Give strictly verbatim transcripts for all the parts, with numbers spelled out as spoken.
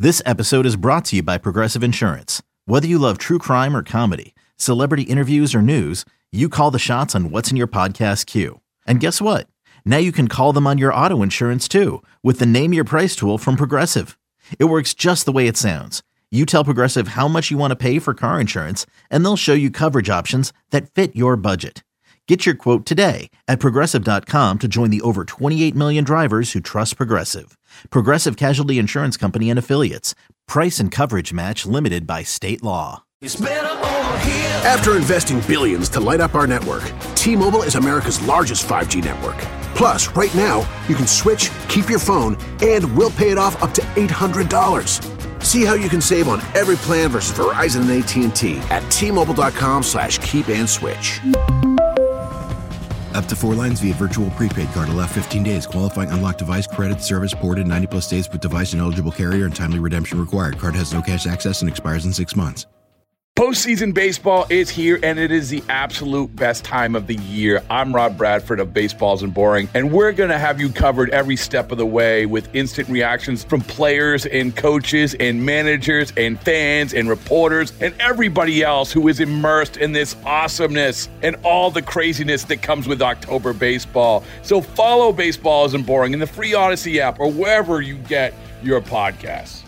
This episode is brought to you by Progressive Insurance. Whether you love true crime or comedy, celebrity interviews or news, you call the shots on what's in your podcast queue. And guess what? Now you can call them on your auto insurance too with the Name Your Price tool from Progressive. It works just the way it sounds. You tell Progressive how much you want to pay for car insurance, and they'll show you coverage options that fit your budget. Get your quote today at Progressive dot com to join the over twenty-eight million drivers who trust Progressive. Progressive Casualty Insurance Company and Affiliates. Price and coverage match limited by state law. After investing billions to light up our network, T-Mobile is America's largest five G network. Plus, right now, you can switch, keep your phone, and we'll pay it off up to eight hundred dollars. See how you can save on every plan versus Verizon and A T and T at T-Mobile.com slash keep and switch. Up to four lines via virtual prepaid card. Allow fifteen days. Qualifying unlocked device credit service ported ninety plus days with device and eligible carrier and timely redemption required. Card has no cash access and expires in six months. Postseason baseball is here, and it is the absolute best time of the year. I'm Rob Bradford of Baseballs and Boring, and we're going to have you covered every step of the way with instant reactions from players and coaches and managers and fans and reporters and everybody else who is immersed in this awesomeness and all the craziness that comes with October baseball. So follow Baseballs and Boring in the free Odyssey app or wherever you get your podcasts.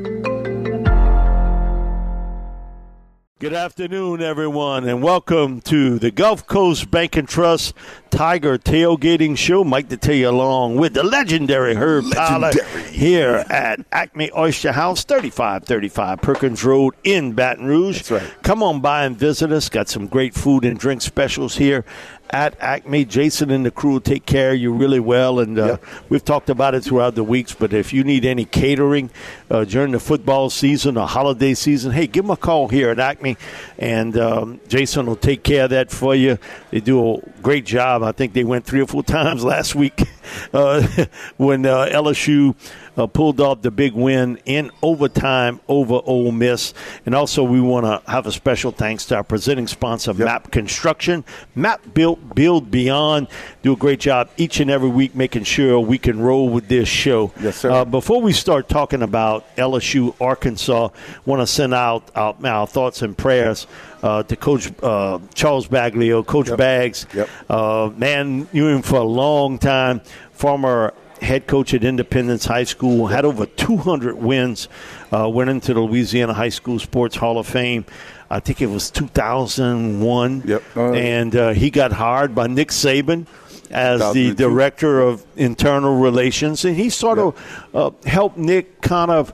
Good afternoon, everyone, and welcome to the Gulf Coast Bank and Trust Tiger Tailgating Show. Mike Detillier along with the legendary Herb Tyler here at Acme Oyster House, thirty-five thirty-five Perkins Road in Baton Rouge. That's right. Come on by and visit us. Got some great food and drink specials here at Acme. Jason and the crew will take care of you really well, and uh, yep. we've talked about it throughout the weeks, but if you need any catering uh, during the football season or holiday season, hey, give them a call here at Acme, and um, Jason will take care of that for you. They do a great job. I think they went three or four times last week uh, when uh, L S U Uh, pulled off the big win in overtime over Ole Miss. And also we want to have a special thanks to our presenting sponsor, yep. MAP Construction. MAP Built, Build Beyond. Do a great job each and every week making sure we can roll with this show. Yes, sir. Uh, before we start talking about L S U, Arkansas, want to send out our, our thoughts and prayers Uh, to Coach uh, Charles Baglio, Coach yep. Bags. Yep. Uh, man, knew him for a long time. Former head coach at Independence High School, had over two hundred wins, uh, went into the Louisiana High School Sports Hall of Fame. I think it was two thousand one. Yep. Uh, and uh, he got hired by Nick Saban as the director of internal relations. And he sort yep. of uh, helped Nick kind of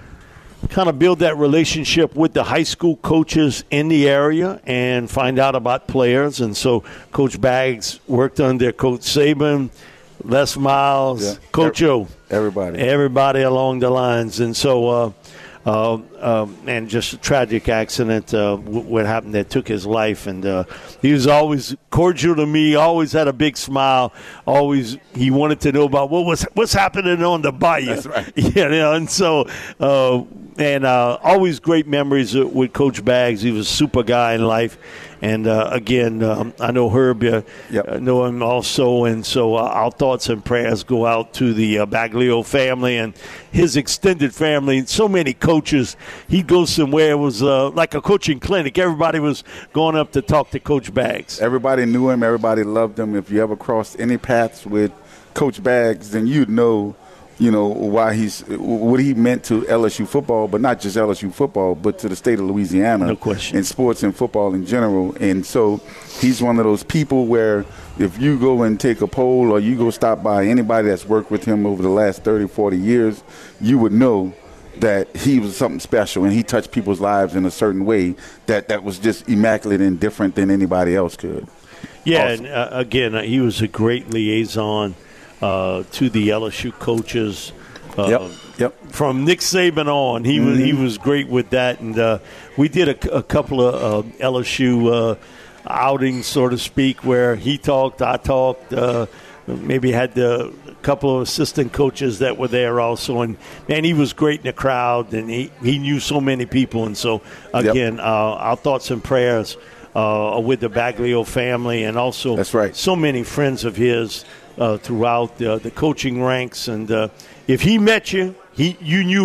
kind of build that relationship with the high school coaches in the area and find out about players. And so Coach Bags worked under Coach Saban, Les Miles, yeah. Coach O. Everybody. Everybody along the lines. And so, uh, uh, uh, and just a tragic accident, uh, w- what happened that took his life. And uh, he was always cordial to me, always had a big smile. Always, he wanted to know about what was what's happening on the bayou. That's right. You know, and so, uh, and uh, always great memories with Coach Bags. He was a super guy in life. And, uh, again, um, I know Herb, uh, yep. uh, know him also. And so uh, our thoughts and prayers go out to the uh, Baglio family and his extended family. So many coaches. He'd go somewhere. It was uh, like a coaching clinic. Everybody was going up to talk to Coach Bags. Everybody knew him. Everybody loved him. If you ever crossed any paths with Coach Bags, then you'd know, you know, why he's what he meant to L S U football, but not just L S U football, but to the state of Louisiana. No question. In sports and football in general. And so he's one of those people where if you go and take a poll or you go stop by anybody that's worked with him over the last thirty, forty years, you would know that he was something special and he touched people's lives in a certain way that, that was just immaculate and different than anybody else could. Yeah, awesome. and uh, again, uh, he was a great liaison Uh, to the L S U coaches, uh, yep, yep. from Nick Saban on. He mm-hmm. was he was great with that, and uh, we did a, a couple of uh, L S U uh, outings, so to speak, where he talked, I talked. Uh, maybe had the a couple of assistant coaches that were there also, and man, he was great in the crowd, and he, he knew so many people, and so again, yep. uh, our thoughts and prayers uh, with the Baglio family, and also that's right. so many friends of his. Uh, throughout uh, the coaching ranks, and uh, if he met you, he you knew him.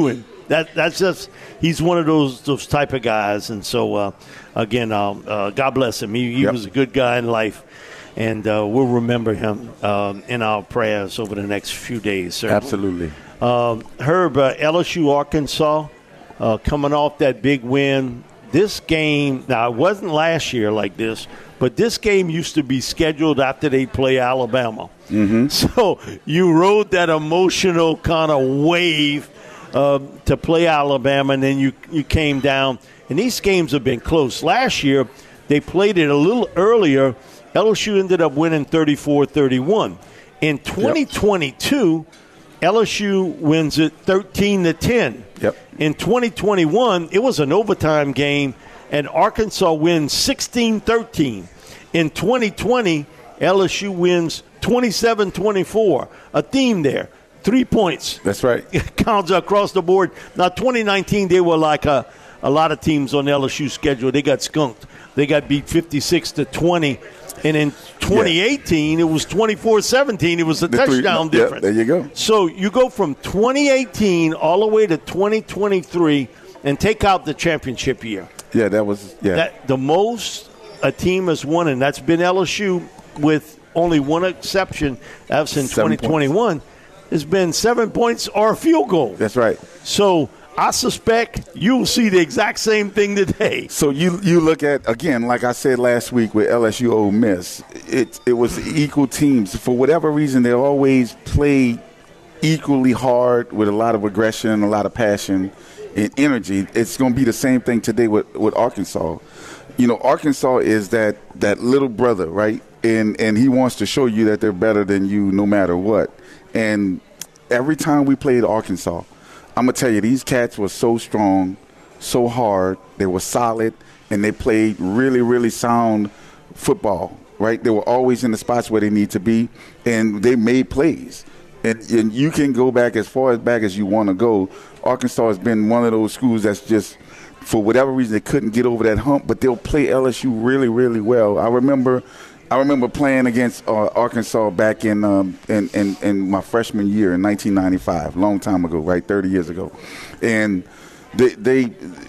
that that's just he's one of those those type of guys. And so uh, again, um, uh, God bless him. He, he yep. was a good guy in life, and uh, we'll remember him um, in our prayers over the next few days. Certainly. Absolutely. Um, Herb, uh, L S U Arkansas uh, coming off that big win. This game, now it wasn't last year like this, but this game used to be scheduled after they play Alabama. Mm-hmm. So you rode that emotional kind of wave uh, to play Alabama, and then you, you came down. And these games have been close. Last year, they played it a little earlier. L S U ended up winning thirty-four thirty-one. In twenty twenty-two, yep. L S U wins it thirteen to ten. Yep. In twenty twenty-one, it was an overtime game, and Arkansas wins sixteen thirteen. In twenty twenty, L S U wins twenty-seven twenty-four. A theme there. Three points. That's right. Counts across the board. Now, twenty nineteen, they were like a, a lot of teams on L S U's schedule. They got skunked. They got beat fifty-six to twenty. And in twenty eighteen, yeah. it was twenty-four seventeen. It was a the touchdown three, difference. Yeah, there you go. So you go from twenty eighteen all the way to twenty twenty-three and take out the championship year. Yeah, that was yeah. That, the most a team has won, and that's been L S U with only one exception. That's in seven twenty twenty-one. Points. Has been seven points or a field goal. That's right. So I suspect you'll see the exact same thing today. So you you look at, again, like I said last week with L S U Ole Miss, it, it was equal teams. For whatever reason, they always play equally hard with a lot of aggression, a lot of passion and energy. It's going to be the same thing today with, with Arkansas. You know, Arkansas is that, that little brother, right? And, and he wants to show you that they're better than you no matter what. And every time we played Arkansas, I'm going to tell you, these cats were so strong, so hard, they were solid, and they played really, really sound football, right? They were always in the spots where they need to be, and they made plays. And, and you can go back as far as back as you want to go. Arkansas has been one of those schools that's just, for whatever reason, they couldn't get over that hump, but they'll play L S U really, really well. I remember I remember playing against uh, Arkansas back in, um, in, in in my freshman year in nineteen ninety-five, long time ago, right, thirty years ago, and they they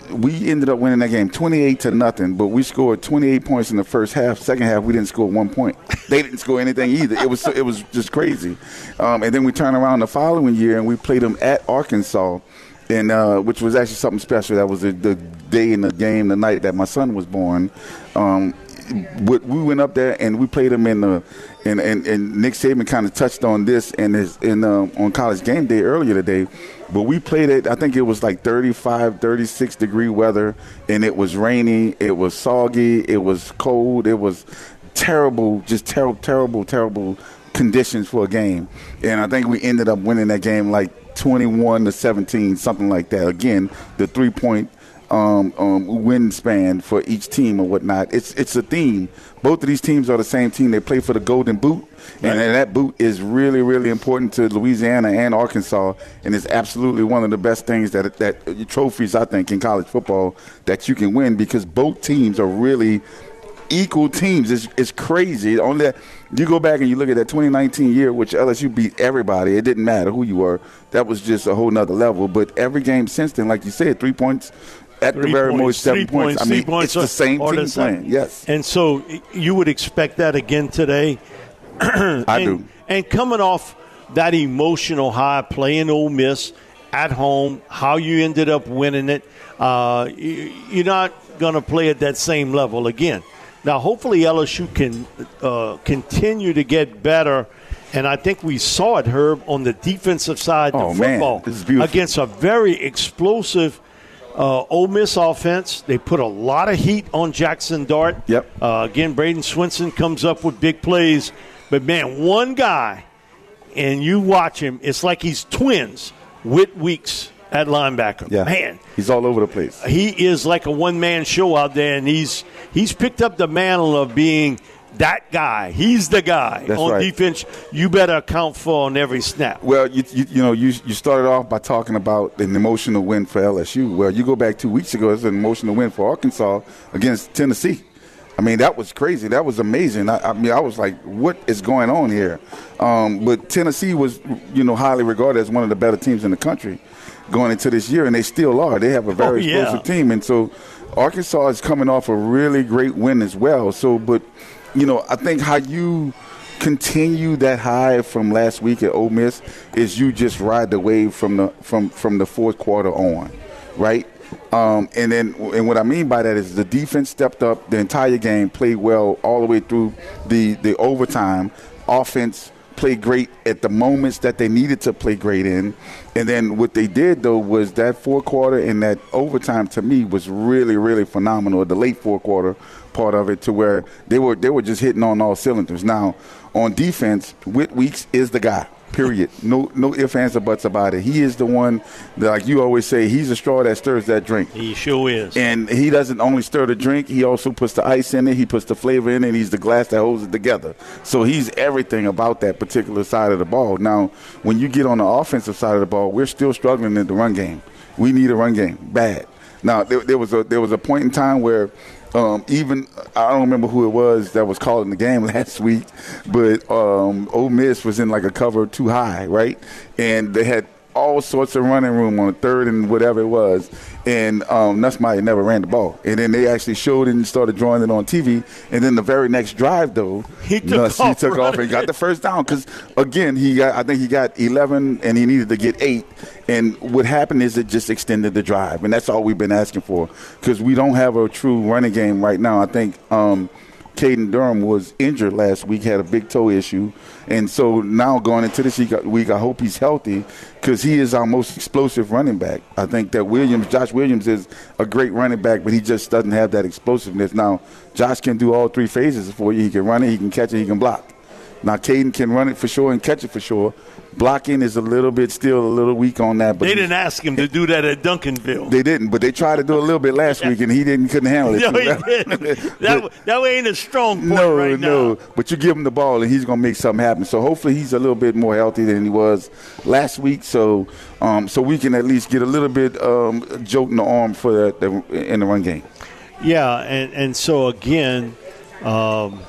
we ended up winning that game twenty-eight to nothing. But we scored twenty-eight points in the first half. Second half, we didn't score one point. They didn't score anything either. It was it was just crazy. Um, and then we turned around the following year and we played them at Arkansas, and uh, which was actually something special. That was the, the day in the game, the night that my son was born. Um, We went up there and we played them in the, and, and, and Nick Saban kind of touched on this in his in uh, on College Game Day earlier today, but we played it. I think it was like thirty-five, thirty-six degree weather, and it was rainy, it was soggy, it was cold, it was terrible, just terrible, terrible, terrible conditions for a game. And I think we ended up winning that game like twenty-one to seventeen, something like that. Again, the three point. Um, um, win span for each team or whatnot. It's it's a theme. Both of these teams are the same team. They play for the Golden Boot, right. and, and that boot is really, really important to Louisiana and Arkansas, and it's absolutely one of the best things that that trophies, I think, in college football that you can win because both teams are really equal teams. It's, it's crazy. Only that you go back and you look at that twenty nineteen year, which L S U beat everybody. It didn't matter who you were. That was just a whole nother level. But every game since then, like you said, three points – at three the very points, most, seven points. points. I mean, points it's the same team the playing, yes. And so you would expect that again today? I and, do. And coming off that emotional high, playing Ole Miss at home, how you ended up winning it, uh, you're not going to play at that same level again. Now, hopefully L S U can uh, continue to get better. And I think we saw it, Herb, on the defensive side oh, of football man. This is beautiful. Against a very explosive Uh, Ole Miss offense. They put a lot of heat on Jackson Dart. Yep. Uh, again, Braden Swinson comes up with big plays. But, man, one guy, and you watch him, it's like he's twins with Weeks at linebacker. Yeah. Man. He's all over the place. He is like a one-man show out there, and he's he's picked up the mantle of being that guy. He's the guy That's on right. defense you better account for on every snap. Well, you, you you know, you you started off by talking about an emotional win for L S U. Well, you go back two weeks ago, it's an emotional win for Arkansas against Tennessee. I mean, that was crazy. That was amazing. I, I mean, I was like, what is going on here? Um, but Tennessee was, you know, highly regarded as one of the better teams in the country. going into this year, and they still are. They have a very oh, yeah. explosive team. And so Arkansas is coming off a really great win as well. So, but, you know, I think how you continue that high from last week at Ole Miss is you just ride the wave from the from, from the fourth quarter on, right? Um, and then, and what I mean by that is the defense stepped up the entire game, played well all the way through the, the overtime. Offense played great at the moments that they needed to play great in. And then what they did, though, was that fourth quarter and that overtime, to me, was really, really phenomenal. The late fourth quarter part of it, to where they were they were just hitting on all cylinders. Now, on defense, Whit Weeks is the guy. Period. No no ifs, ands, or buts about it. He is the one that, like you always say, he's the straw that stirs that drink. He sure is. And he doesn't only stir the drink, he also puts the ice in it, he puts the flavor in it, and he's the glass that holds it together. So he's everything about that particular side of the ball. Now, when you get on the offensive side of the ball, we're still struggling in the run game. We need a run game, bad. Now, there, there was a there was a point in time where Um, even I don't remember who it was that was calling the game last week, but um, Ole Miss was in like a cover too high, right? And they had all sorts of running room on the third and whatever it was, and um, Nussmeier never ran the ball. And then they actually showed it and started drawing it on T V. And then the very next drive, though, he took, Nuss, off, he took off and got the first down because, again, he got I think he got eleven and he needed to get eight. And what happened is it just extended the drive, and that's all we've been asking for because we don't have a true running game right now. I think um, Caden Durham was injured last week, had a big toe issue, and so now going into this week, I hope he's healthy because he is our most explosive running back. I think that Williams, Josh Williams is a great running back, but he just doesn't have that explosiveness. Now, Josh can do all three phases for you. He can run it, he can catch it, he can block. Now, Caden can run it for sure and catch it for sure. Blocking is a little bit still a little weak on that. But they didn't ask him to do that at Duncanville. They didn't, but they tried to do a little bit last week, and he didn't couldn't handle it. No, he didn't. that, but, that ain't a strong point no, right no. now. No, but you give him the ball, and he's going to make something happen. So hopefully he's a little bit more healthy than he was last week, so um, so we can at least get a little bit um, jolt in the arm for the, the, in the run game. Yeah, and, and so, again, um,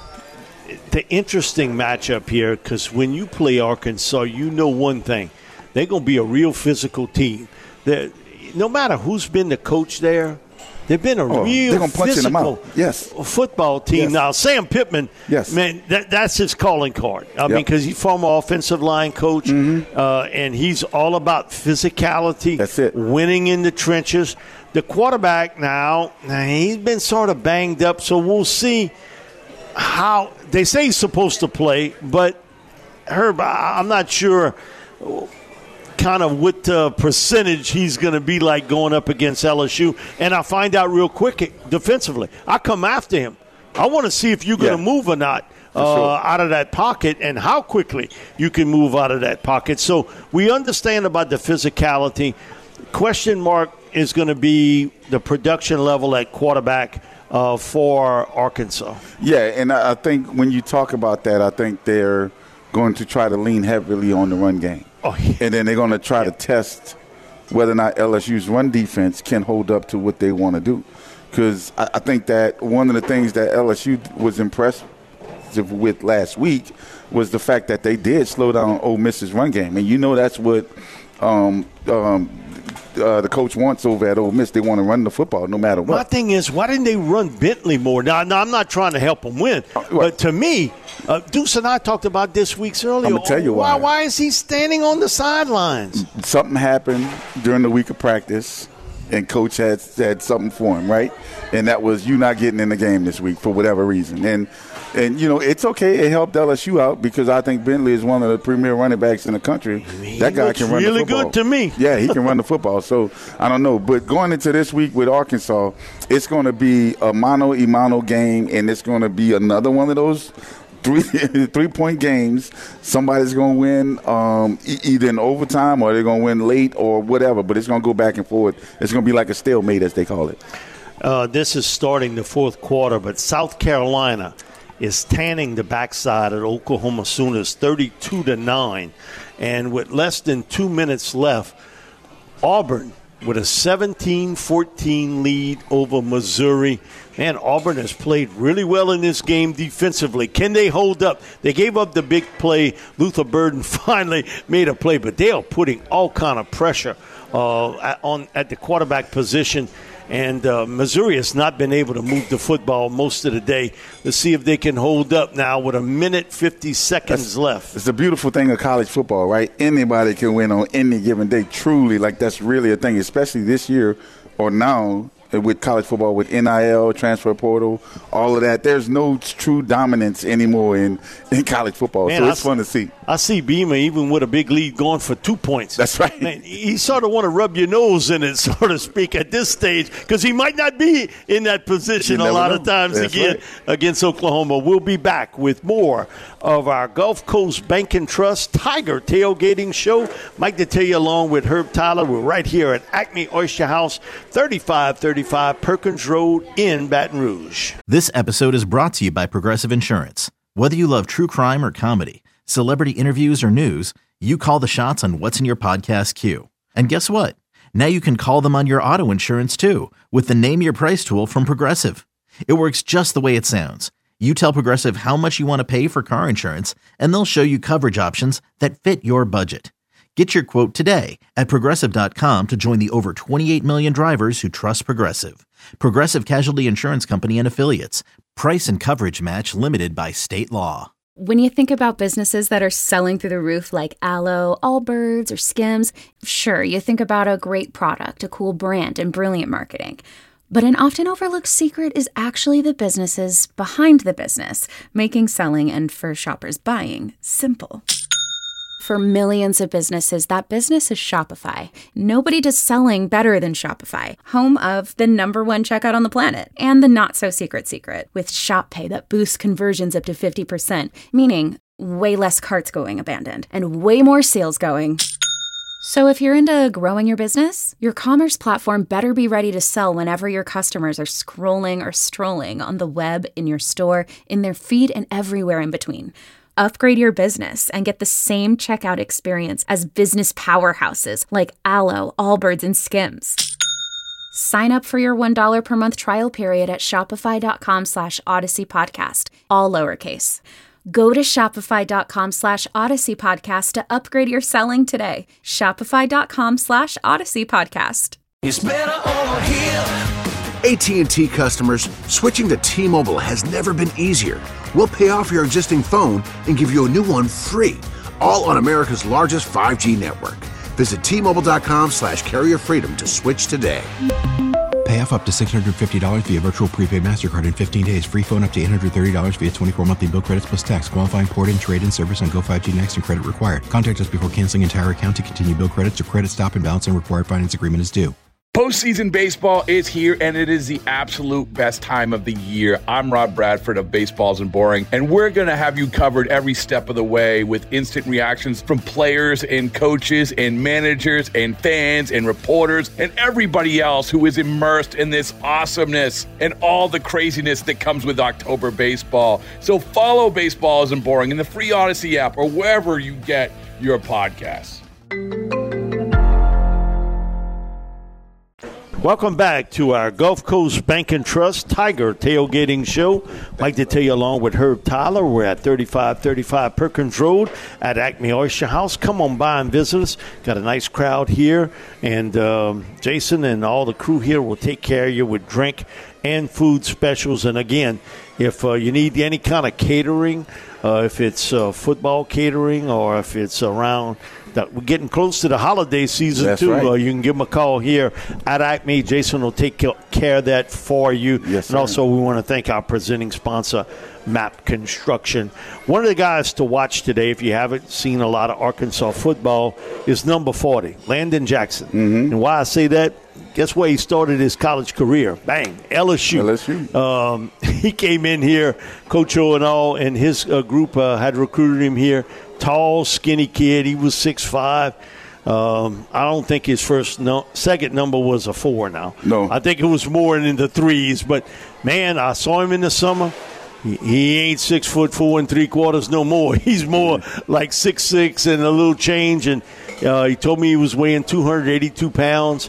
the interesting matchup here, because when you play Arkansas, you know one thing. They're going to be a real physical team. They're, no matter who's been the coach there, they've been a oh, real punch physical yes. football team. Yes. Now, Sam Pittman, yes. man, that, that's his calling card. I yep. mean, because he's former offensive line coach, mm-hmm. uh, and he's all about physicality, that's it. winning in the trenches. The quarterback now, now, he's been sort of banged up, so we'll see how – they say he's supposed to play, but, Herb, I'm not sure – kind of what uh, percentage he's going to be like going up against L S U. And I find out real quick defensively. I come after him. I want to see if you're going to yeah. move or not uh, sure. out of that pocket and how quickly you can move out of that pocket. So we understand about the physicality. Question mark is going to be the production level at quarterback uh, for Arkansas. Yeah, and I think when you talk about that, I think they're going to try to lean heavily on the run game. Oh, yeah. And then they're going to try yeah. to test whether or not L S U's run defense can hold up to what they want to do. Because I, I think that one of the things that L S U was impressed with last week was the fact that they did slow down Ole Miss's run game. And you know that's what um, um, uh, the coach wants over at Ole Miss. They want to run the football no matter what. My thing is, why didn't they run Bentley more? Now, now I'm not trying to help them win, uh, but to me, uh, Deuce and I talked about this weeks earlier. I'm going to tell you why. why. Why is he standing on the sidelines? Something happened during the week of practice, and Coach had, had something for him, right? And that was you not getting in the game this week for whatever reason. And, and you know, it's okay. It helped L S U out because I think Bentley is one of the premier running backs in the country. He that guy can run really the football. Good to me. Yeah, he can run the football. So, I don't know. But going into this week with Arkansas, it's going to be a mano-a-mano game, and it's going to be another one of those three three-point games. Somebody's going to win um, e- either in overtime or they're going to win late or whatever, but it's going to go back and forth. It's going to be like a stalemate, as they call it. Uh, this is starting the fourth quarter, but South Carolina is tanning the backside at Oklahoma Sooners thirty-two to nine. And with less than two minutes left, Auburn with a seventeen fourteen lead over Missouri. Man, Auburn has played really well in this game defensively. Can they hold up? They gave up the big play. Luther Burden finally made a play, but they are putting all kind of pressure uh, on at the quarterback position. And uh, Missouri has not been able to move the football most of the day. Let's see if they can hold up now with a minute fifty seconds that's, left. It's the beautiful thing of college football, right? Anybody can win on any given day. Truly, like that's really a thing, especially this year or now with college football, with N I L, transfer portal, all of that. There's no true dominance anymore in, in college football. Man, so it's I fun see, to see. I see Beamer, even with a big lead, going for two points. That's right. Man, he sort of want to rub your nose in it, so to speak, at this stage, because he might not be in that position a lot know. of times That's again right. against Oklahoma. We'll be back with more of our Gulf Coast Bank and Trust Tiger Tailgating Show. Mike Detillier along with Herb Tyler. We're right here at Acme Oyster House, thirty-five thirty-five Perkins Road in Baton Rouge. This episode is brought to you by Progressive Insurance. Whether you love true crime or comedy, celebrity interviews or news, you call the shots on what's in your podcast queue. And guess what? Now you can call them on your auto insurance too with the Name Your Price tool from Progressive. It works just the way it sounds. You tell Progressive how much you want to pay for car insurance, and they'll show you coverage options that fit your budget. Get your quote today at Progressive dot com to join the over twenty-eight million drivers who trust Progressive. Progressive Casualty Insurance Company and Affiliates. Price and coverage match limited by state law. When you think about businesses that are selling through the roof like Aloe, Allbirds, or Skims, sure, you think about a great product, a cool brand, and brilliant marketing. But an often overlooked secret is actually the businesses behind the business, making selling and for shoppers buying simple. For millions of businesses, that business is Shopify. Nobody does selling better than Shopify, home of the number one checkout on the planet, and the not-so-secret secret, with Shop Pay that boosts conversions up to fifty percent, meaning way less carts going abandoned, and way more sales going. So if you're into growing your business, your commerce platform better be ready to sell whenever your customers are scrolling or strolling on the web, in your store, in their feed, and everywhere in between. Upgrade your business and get the same checkout experience as business powerhouses like Aloe, Allbirds, and Skims. Sign up for your one dollar per month trial period at shopify.com slash Odyssey Podcast, all lowercase. Go to shopify.com slash Odyssey Podcast to upgrade your selling today. Shopify.com slash Odyssey Podcast. It's better over here. A T and T customers, switching to T-Mobile has never been easier. We'll pay off your existing phone and give you a new one free, all on America's largest five G network. Visit T-Mobile.com slash carrier freedom to switch today. Pay off up to six hundred fifty dollars via virtual prepaid MasterCard in fifteen days. Free phone up to eight hundred thirty dollars via twenty-four monthly bill credits plus tax. Qualifying port and trade-in service on Go five G Next and credit required. Contact us before canceling entire account to continue bill credits or credit stop and balance and required finance agreement is due. Postseason baseball is here, and it is the absolute best time of the year. I'm Rob Bradford of Baseballs and Boring, and we're going to have you covered every step of the way with instant reactions from players and coaches and managers and fans and reporters and everybody else who is immersed in this awesomeness and all the craziness that comes with October baseball. So follow Baseballs and Boring in the free Odyssey app or wherever you get your podcasts. Welcome back to our Gulf Coast Bank and Trust Tiger Tailgating Show. Mike Detillier along with Herb Tyler. We're at thirty-five thirty-five Perkins Road at Acme Oyster House. Come on by and visit us. Got a nice crowd here. And um, Jason and all the crew here will take care of you with drink and food specials. And again, if uh, you need any kind of catering, uh, if it's uh, football catering or if it's around – that we're getting close to the holiday season. That's too. Right. Uh, you can give them a call here at Acme. Jason will take care of that for you. Yes, and also, we want to thank our presenting sponsor, Map Construction. One of the guys to watch today, if you haven't seen a lot of Arkansas football, is number forty, Landon Jackson. Mm-hmm. And why I say that, guess where he started his college career? Bang, L S U. L S U. Um, he came in here, Coach O and all, and his uh, group uh, had recruited him here. Tall, skinny kid. He was six five. Um, I don't think his first no, second number was a four now. No. I think it was more in the threes. But, man, I saw him in the summer. He, he ain't six foot four and three quarters no more. He's more like six six and a little change. And uh, he told me he was weighing two hundred eighty-two pounds.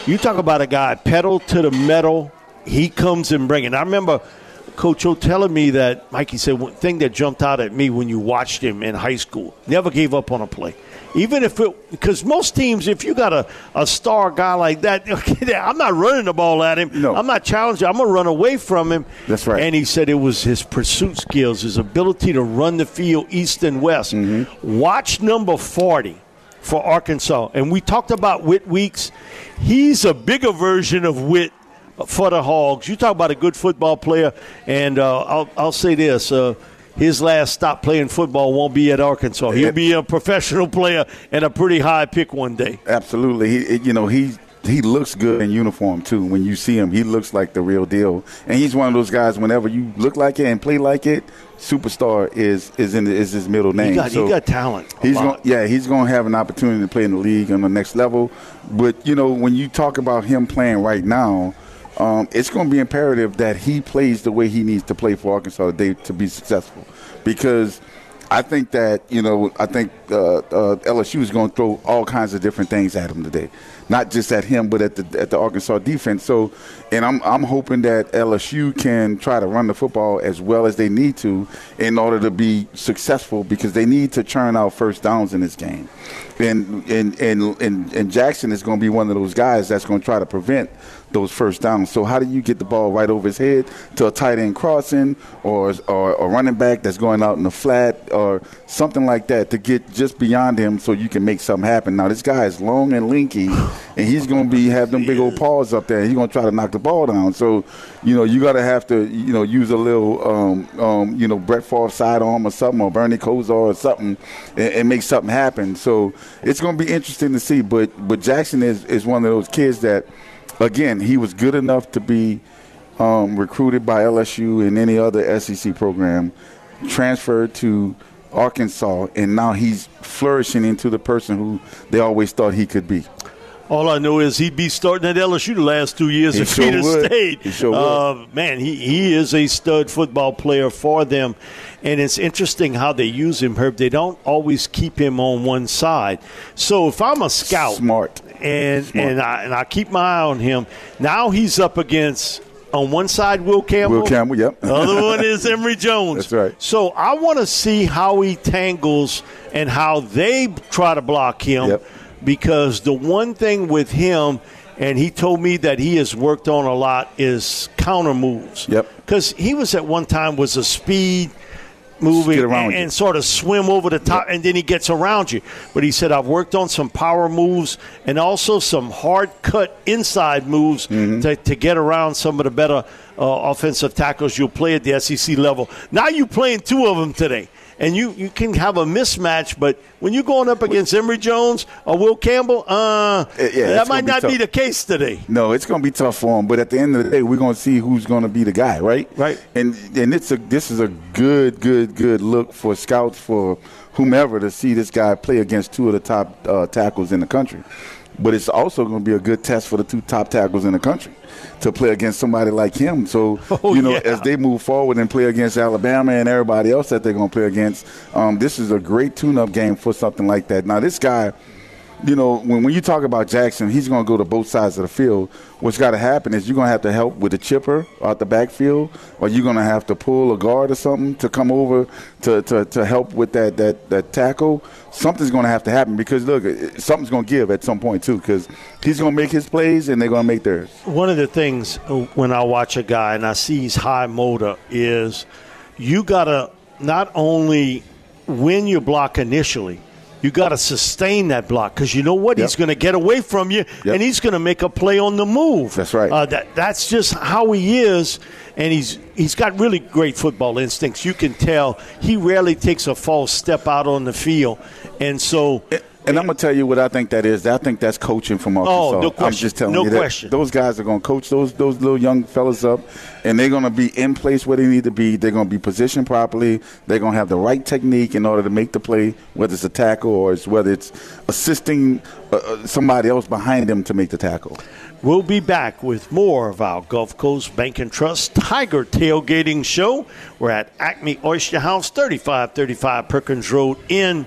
You talk about a guy pedal to the metal. He comes and bring it. I remember Coach O telling me that, Mike, he said, one thing that jumped out at me when you watched him in high school, never gave up on a play. Even if it, because most teams, if you got a, a star guy like that, I'm not running the ball at him. No. I'm not challenging. I'm going to run away from him. That's right. And he said it was his pursuit skills, his ability to run the field east and west. Mm-hmm. Watch number forty for Arkansas. And we talked about Whit Weeks. He's a bigger version of Whit for the Hogs. You talk about a good football player, and uh, I'll, I'll say this. Uh, his last stop playing football won't be at Arkansas. He'll be a professional player and a pretty high pick one day. Absolutely. He, you know, he he looks good in uniform, too. When you see him, he looks like the real deal. And he's one of those guys, whenever you look like it and play like it, superstar is is in the, is his middle name. He got, so he got talent. He's going, yeah, he's going to have an opportunity to play in the league on the next level. But, you know, when you talk about him playing right now, Um, it's going to be imperative that he plays the way he needs to play for Arkansas today to be successful, because I think that, you know, I think uh, uh, L S U is going to throw all kinds of different things at him today, not just at him, but at the at the Arkansas defense. So, and I'm I'm hoping that L S U can try to run the football as well as they need to in order to be successful, because they need to churn out first downs in this game, and and and and, and Jackson is going to be one of those guys that's going to try to prevent those first downs. So how do you get the ball right over his head to a tight end crossing, or or a running back that's going out in the flat or something like that to get just beyond him so you can make something happen? Now, this guy is long and lanky, and he's going to be have them big old paws up there. He's going to try to knock the ball down. So, you know, you got to have to, you know, use a little, um, um, you know, Brett Favre sidearm or something, or Bernie Kosar or something, and, and make something happen. So it's going to be interesting to see. But but Jackson is, is one of those kids that, again, he was good enough to be um, recruited by L S U and any other S E C program, transferred to Arkansas, and now he's flourishing into the person who they always thought he could be. All I know is he'd be starting at L S U the last two years he at sure Peter would. State. He sure uh, would. Man, he, he is a stud football player for them. And it's interesting how they use him, Herb. They don't always keep him on one side. So if I'm a scout, Smart. and Smart. and I and I keep my eye on him, now he's up against, on one side, Will Campbell. Will Campbell, yep. The other one is Emory Jones. That's right. So I want to see how he tangles and how they try to block him. Yep. Because the one thing with him, and he told me that he has worked on a lot, is counter moves. Yep. Because he was at one time was a speed moving around and, you. and sort of swim over the top, Yep. and then he gets around you. But he said, I've worked on some power moves and also some hard cut inside moves Mm-hmm. to, to get around some of the better uh, offensive tackles you'll play at the S E C level. Now you're playing two of them today. And you, you can have a mismatch, but when you're going up against Emory Jones or Will Campbell, uh, Yeah, that it's might gonna be not tough. be the case today. No, it's going to be tough for him. But at the end of the day, we're going to see who's going to be the guy, right? Right. And and it's a this is a good, good, good look for scouts, for whomever, to see this guy play against two of the top uh, tackles in the country. But it's also going to be a good test for the two top tackles in the country to play against somebody like him. So, Oh, you know, yeah. as they move forward and play against Alabama and everybody else that they're going to play against, um, this is a great tune-up game for something like that. Now, this guy, you know, when, when you talk about Jackson, he's going to go to both sides of the field. What's got to happen is you're going to have to help with the chipper out the backfield, or you're going to have to pull a guard or something to come over to, to, to help with that, that, that tackle. Something's going to have to happen, because, look, something's going to give at some point, too, because he's going to make his plays and they're going to make theirs. One of the things when I watch a guy and I see he's high motor is you got to not only win your block initially, you got to sustain that block, because you know what? Yep. He's going to get away from you, Yep. and he's going to make a play on the move. That's right. Uh, that That's just how he is, and he's he's got really great football instincts. You can tell he rarely takes a false step out on the field, and so – And I'm going to tell you what I think that is. I think that's coaching from Arkansas. Oh, no question. I'm just telling No you that question. those guys are going to coach those those little young fellas up, and they're going to be in place where they need to be. They're going to be positioned properly. They're going to have the right technique in order to make the play, whether it's a tackle or it's whether it's assisting uh, somebody else behind them to make the tackle. We'll be back with more of our Gulf Coast Bank and Trust Tiger Tailgating Show. We're at Acme Oyster House, thirty-five thirty-five Perkins Road in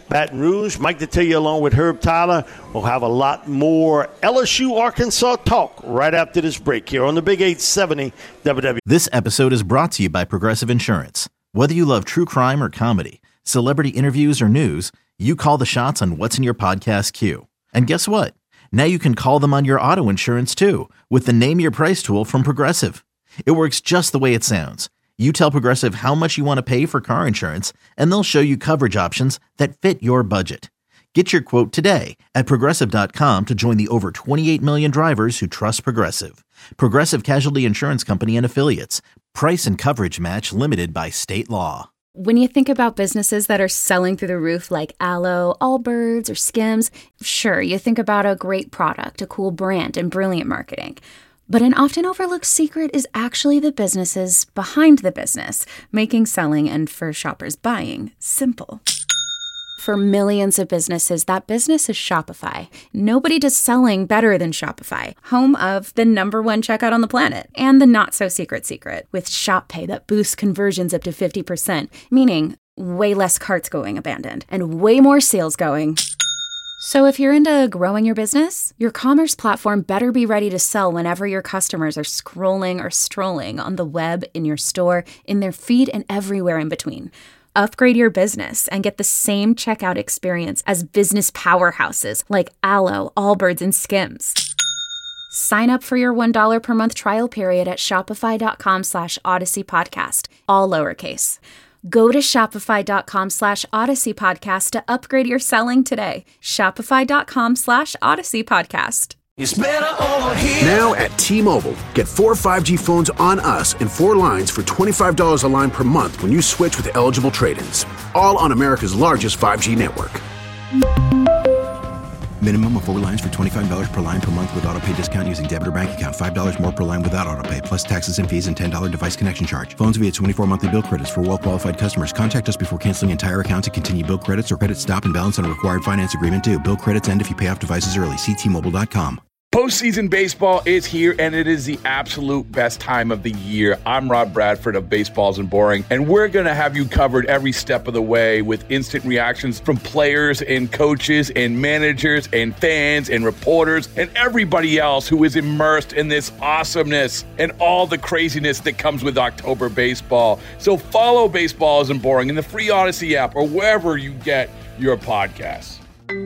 Baton Rouge. Mike Detillier along with Herb Tyler. We'll have a lot more L S U Arkansas talk right after this break here on the Big eight seventy W W. This episode is brought to you by Progressive Insurance. Whether you love true crime or comedy, celebrity interviews or news, you call the shots on what's in your podcast queue. And guess what? Now you can call them on your auto insurance too with the Name Your Price tool from Progressive. It works just the way it sounds. You tell Progressive how much you want to pay for car insurance, and they'll show you coverage options that fit your budget. Get your quote today at Progressive dot com to join the over twenty-eight million drivers who trust Progressive. Progressive Casualty Insurance Company and Affiliates. Price and coverage match limited by state law. When you think about businesses that are selling through the roof like Aloe, Allbirds, or Skims, sure, you think about a great product, a cool brand, and brilliant marketing. But an often overlooked secret is actually the businesses behind the business, making selling and for shoppers buying simple. For millions of businesses, that business is Shopify. Nobody does selling better than Shopify, home of the number one checkout on the planet and the not-so-secret secret with Shop Pay that boosts conversions up to fifty percent, meaning way less carts going abandoned and way more sales going. So if you're into growing your business, your commerce platform better be ready to sell whenever your customers are scrolling or strolling on the web, in your store, in their feed, and everywhere in between. Upgrade your business and get the same checkout experience as business powerhouses like Aloe, Allbirds, and Skims. Sign up for your one dollar per month trial period at shopify.com slash Odyssey Podcast, all lowercase. Go to shopify.com slash Odyssey Podcast to upgrade your selling today. Shopify.com slash Odyssey Podcast. It's better over here. Now at T-Mobile, get four five G phones on us and four lines for twenty-five dollars a line per month when you switch with eligible trade-ins. All on America's largest five G network. Minimum of four lines for twenty-five dollars per line per month with autopay discount using debit or bank account. five dollars more per line without autopay, plus taxes and fees and ten dollars device connection charge. Phones via twenty-four monthly bill credits for well-qualified customers. Contact us before canceling entire account to continue bill credits or credit stop and balance on a required finance agreement due. Bill credits end if you pay off devices early. See T Mobile dot com. Postseason baseball is here, and it is the absolute best time of the year. I'm Rob Bradford of Baseballs and Boring, and we're going to have you covered every step of the way with instant reactions from players and coaches and managers and fans and reporters and everybody else who is immersed in this awesomeness and all the craziness that comes with October baseball. So follow Baseballs and Boring in the free Odyssey app or wherever you get your podcasts.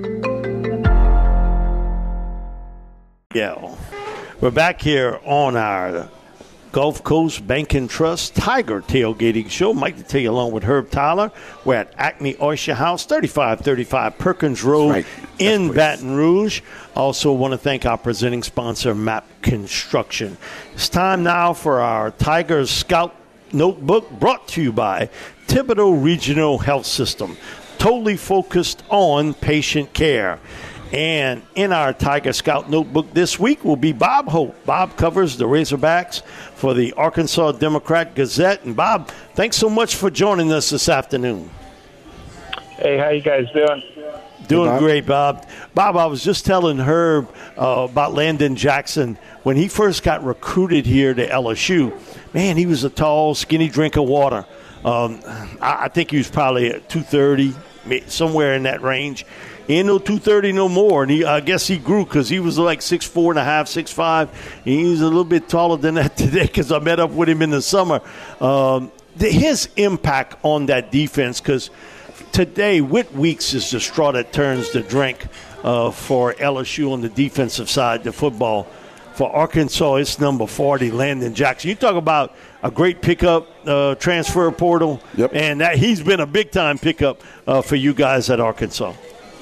Yeah, we're back here on our Gulf Coast Bank and Trust Tiger Tailgating Show. Mike Detillier along with Herb Tyler. We're at Acme Oyster House, thirty-five thirty-five Perkins Road right. in That's Baton Rouge. Also want to thank our presenting sponsor, Map Construction. It's time now for our Tiger Scout Notebook, brought to you by Thibodaux Regional Health System, totally focused on patient care. And in our Tiger Scout Notebook this week will be Bob Hope. Bob covers the Razorbacks for the Arkansas Democrat Gazette. And Bob, thanks so much for joining us this afternoon. Hey, how you guys doing? Doing hey, Bob. great, Bob. Bob, I was just telling Herb uh, about Landon Jackson. When he first got recruited here to L S U, man, he was a tall, skinny drink of water. Um, I, I think he was probably at two thirty, somewhere in that range. He ain't no two thirty no more, and he, I guess he grew because he was like six four and a half, six five. He's a little bit taller than that today because I met up with him in the summer. Um, the, his impact on that defense, because today Whit Weeks is the straw that turns the drink uh, for L S U on the defensive side, the football. For Arkansas, it's number forty, Landon Jackson. You talk about a great pickup, uh, transfer portal, yep. and that he's been a big-time pickup uh, for you guys at Arkansas.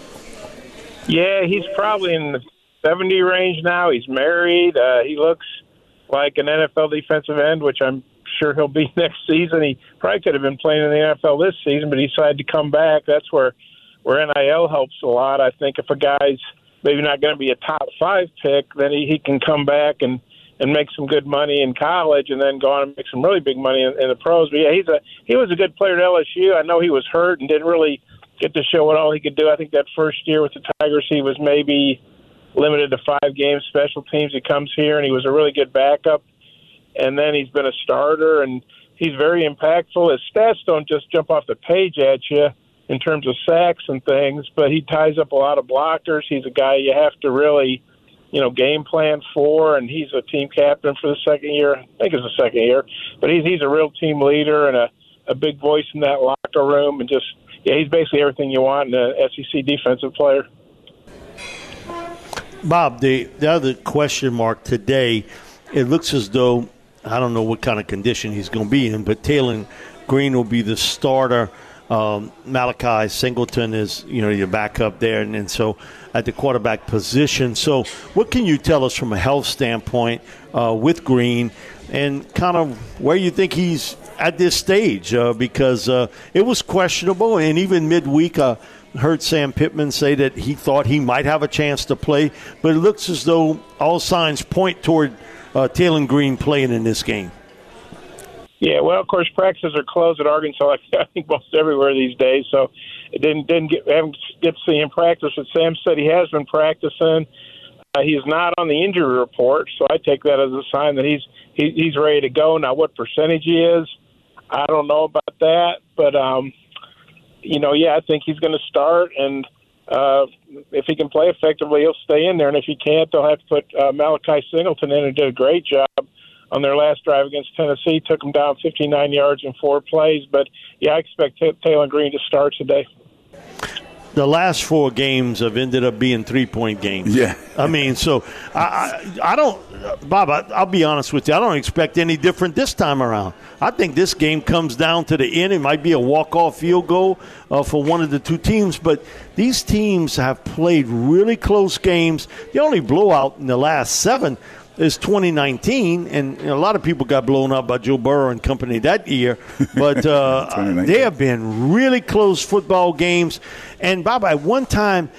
Yeah, he's probably in the seventy range now. He's married. Uh, he looks like an N F L defensive end, which I'm sure he'll be next season. He probably could have been playing in the N F L this season, but he decided to come back. That's where, where N I L helps a lot. I think if a guy's maybe not going to be a top five pick, then he, he can come back and, and make some good money in college and then go on and make some really big money in, in the pros. But, yeah, he's a he was a good player at L S U. I know he was hurt and didn't really – get to show what all he could do. I think that first year with the Tigers, he was maybe limited to five games, special teams. He comes here, and he was a really good backup. And then he's been a starter, and he's very impactful. His stats don't just jump off the page at you. in terms of sacks and things, but he ties up a lot of blockers. He's a guy you have to really, you know, game plan for, and he's a team captain for the second year. I think it's the second year, but he's he's a real team leader and a, a big voice in that locker room, and just yeah, he's basically everything you want in an S E C defensive player. Bob, the the other question mark today, it looks as though I don't know what kind of condition he's going to be in, but Taylen Green will be the starter. Um, Malachi Singleton is, you know, your backup there, and, and so at the quarterback position. So what can you tell us from a health standpoint uh, with Green and kind of where you think he's at this stage? Uh, because uh, it was questionable, and even midweek I uh, heard Sam Pittman say that he thought he might have a chance to play, but it looks as though all signs point toward uh, Taylen Green playing in this game. Yeah, well, of course, practices are closed at Arkansas, I think most everywhere these days. So it didn't didn't get haven't get to see him practice. But Sam said he has been practicing. Uh, he's not on the injury report, so I take that as a sign that he's he, he's ready to go. Now, what percentage he is, I don't know about that, but um, you know, yeah, I think he's going to start, and uh, if he can play effectively, he'll stay in there. And if he can't, they'll have to put uh, Malachi Singleton in, who did a great job on their last drive against Tennessee. Took them down fifty-nine yards in four plays. But, yeah, I expect T- Taylen Green to start today. The last four games have ended up being three-point games. Yeah. I mean, so I, I, I don't – Bob, I, I'll be honest with you. I don't expect any different this time around. I think this game comes down to the end. It might be a walk-off field goal uh, for one of the two teams, but these teams have played really close games. The only blowout in the last seven is twenty nineteen, and you know, a lot of people got blown up by Joe Burrow and company that year. But uh, they have been really close football games. And, Bob, at one time,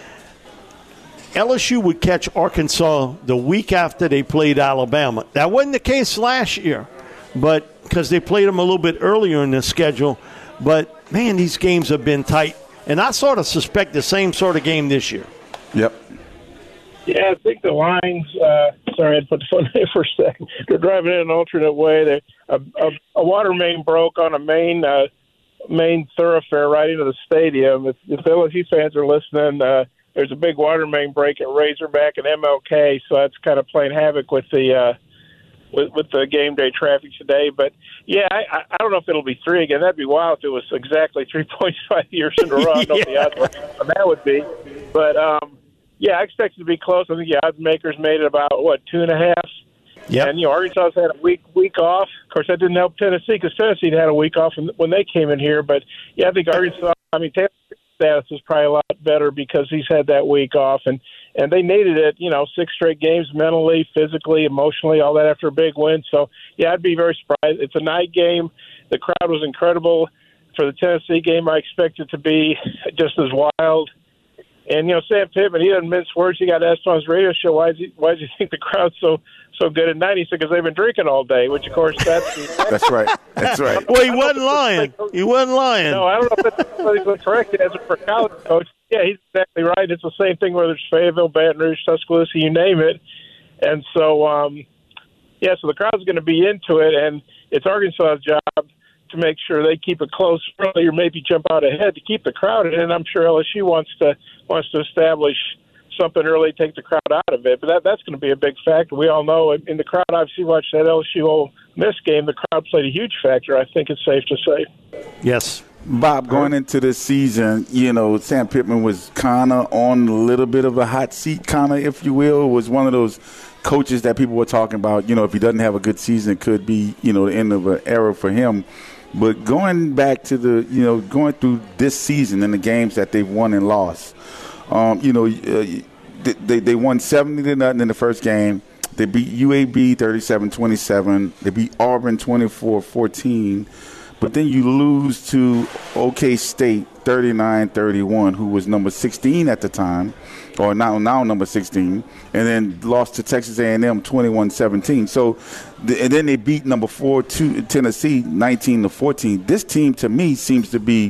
L S U would catch Arkansas the week after they played Alabama. That wasn't the case last year, but because they played them a little bit earlier in the schedule. But, man, these games have been tight. And I sort of suspect the same sort of game this year. Yep. Yeah, I think the lines uh, – sorry, I had to put the phone there for a second. They're driving in an alternate way. They, a, a, a water main broke on a main uh, main thoroughfare right into the stadium. If, if L S U fans are listening, uh, there's a big water main break at Razorback and M L K, so that's kind of playing havoc with the uh, with, with the game day traffic today. But, yeah, I, I don't know if it'll be three again. That'd be wild if it was exactly three points five years in a row. I don't know what the odds were. That would be. But, um, yeah, I expect it to be close. I think the odds makers made it about, what, two and a half? Yeah. And, you know, Arkansas had a week week off. Of course, that didn't help Tennessee because Tennessee had a week off when they came in here. But, yeah, I think Arkansas, I mean, Taylor's status is probably a lot better because he's had that week off. And, and they needed it, you know, six straight games mentally, physically, emotionally, all that after a big win. So, yeah, I'd be very surprised. It's a night game. The crowd was incredible. For the Tennessee game, I expect it to be just as wild. And, you know, Sam Pittman, he doesn't mince words. He got asked on his radio show, why, is he, why do you think the crowd's so so good at night? He said, because they've been drinking all day, which, of course, that's... that's right. That's right. Well, he wasn't lying. He wasn't lying. No, I don't know if that's politically correct as a for college coach. Yeah, he's exactly right. It's the same thing whether it's Fayetteville, Baton Rouge, Tuscaloosa, you name it. And so, um, yeah, so the crowd's going to be into it, and it's Arkansas's job to make sure they keep it close early or maybe jump out ahead to keep the crowd in. And I'm sure L S U wants to wants to establish something early, take the crowd out of it. But that that's going to be a big factor. We all know in the crowd, obviously, watched that L S U Ole Miss game, the crowd played a huge factor, I think it's safe to say. Yes. Bob, going into this season, you know, Sam Pittman was kind of on a little bit of a hot seat, kind of, if you will. Was one of those coaches that people were talking about, you know, if he doesn't have a good season, it could be, you know, the end of an era for him. But going back to the, you know, going through this season and the games that they've won and lost, um, you know, uh, they they won seventy to nothing in the first game. They beat U A B thirty-seven twenty-seven. They beat Auburn twenty-four fourteen. But then you lose to OK State thirty-nine thirty-one, who was number sixteen at the time, or now now number sixteen, and then lost to Texas A and M twenty-one seventeen. So, and then they beat number four to Tennessee nineteen to fourteen. This team, to me, seems to be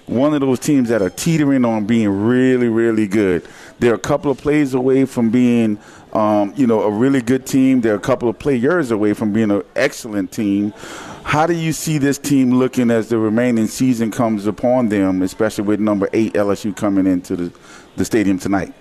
one of those teams that are teetering on being really, really good. They're a couple of plays away from being, um, you know, a really good team. They're a couple of players away from being an excellent team. How do you see this team looking as the remaining season comes upon them, especially with number eight L S U coming into the, the stadium tonight?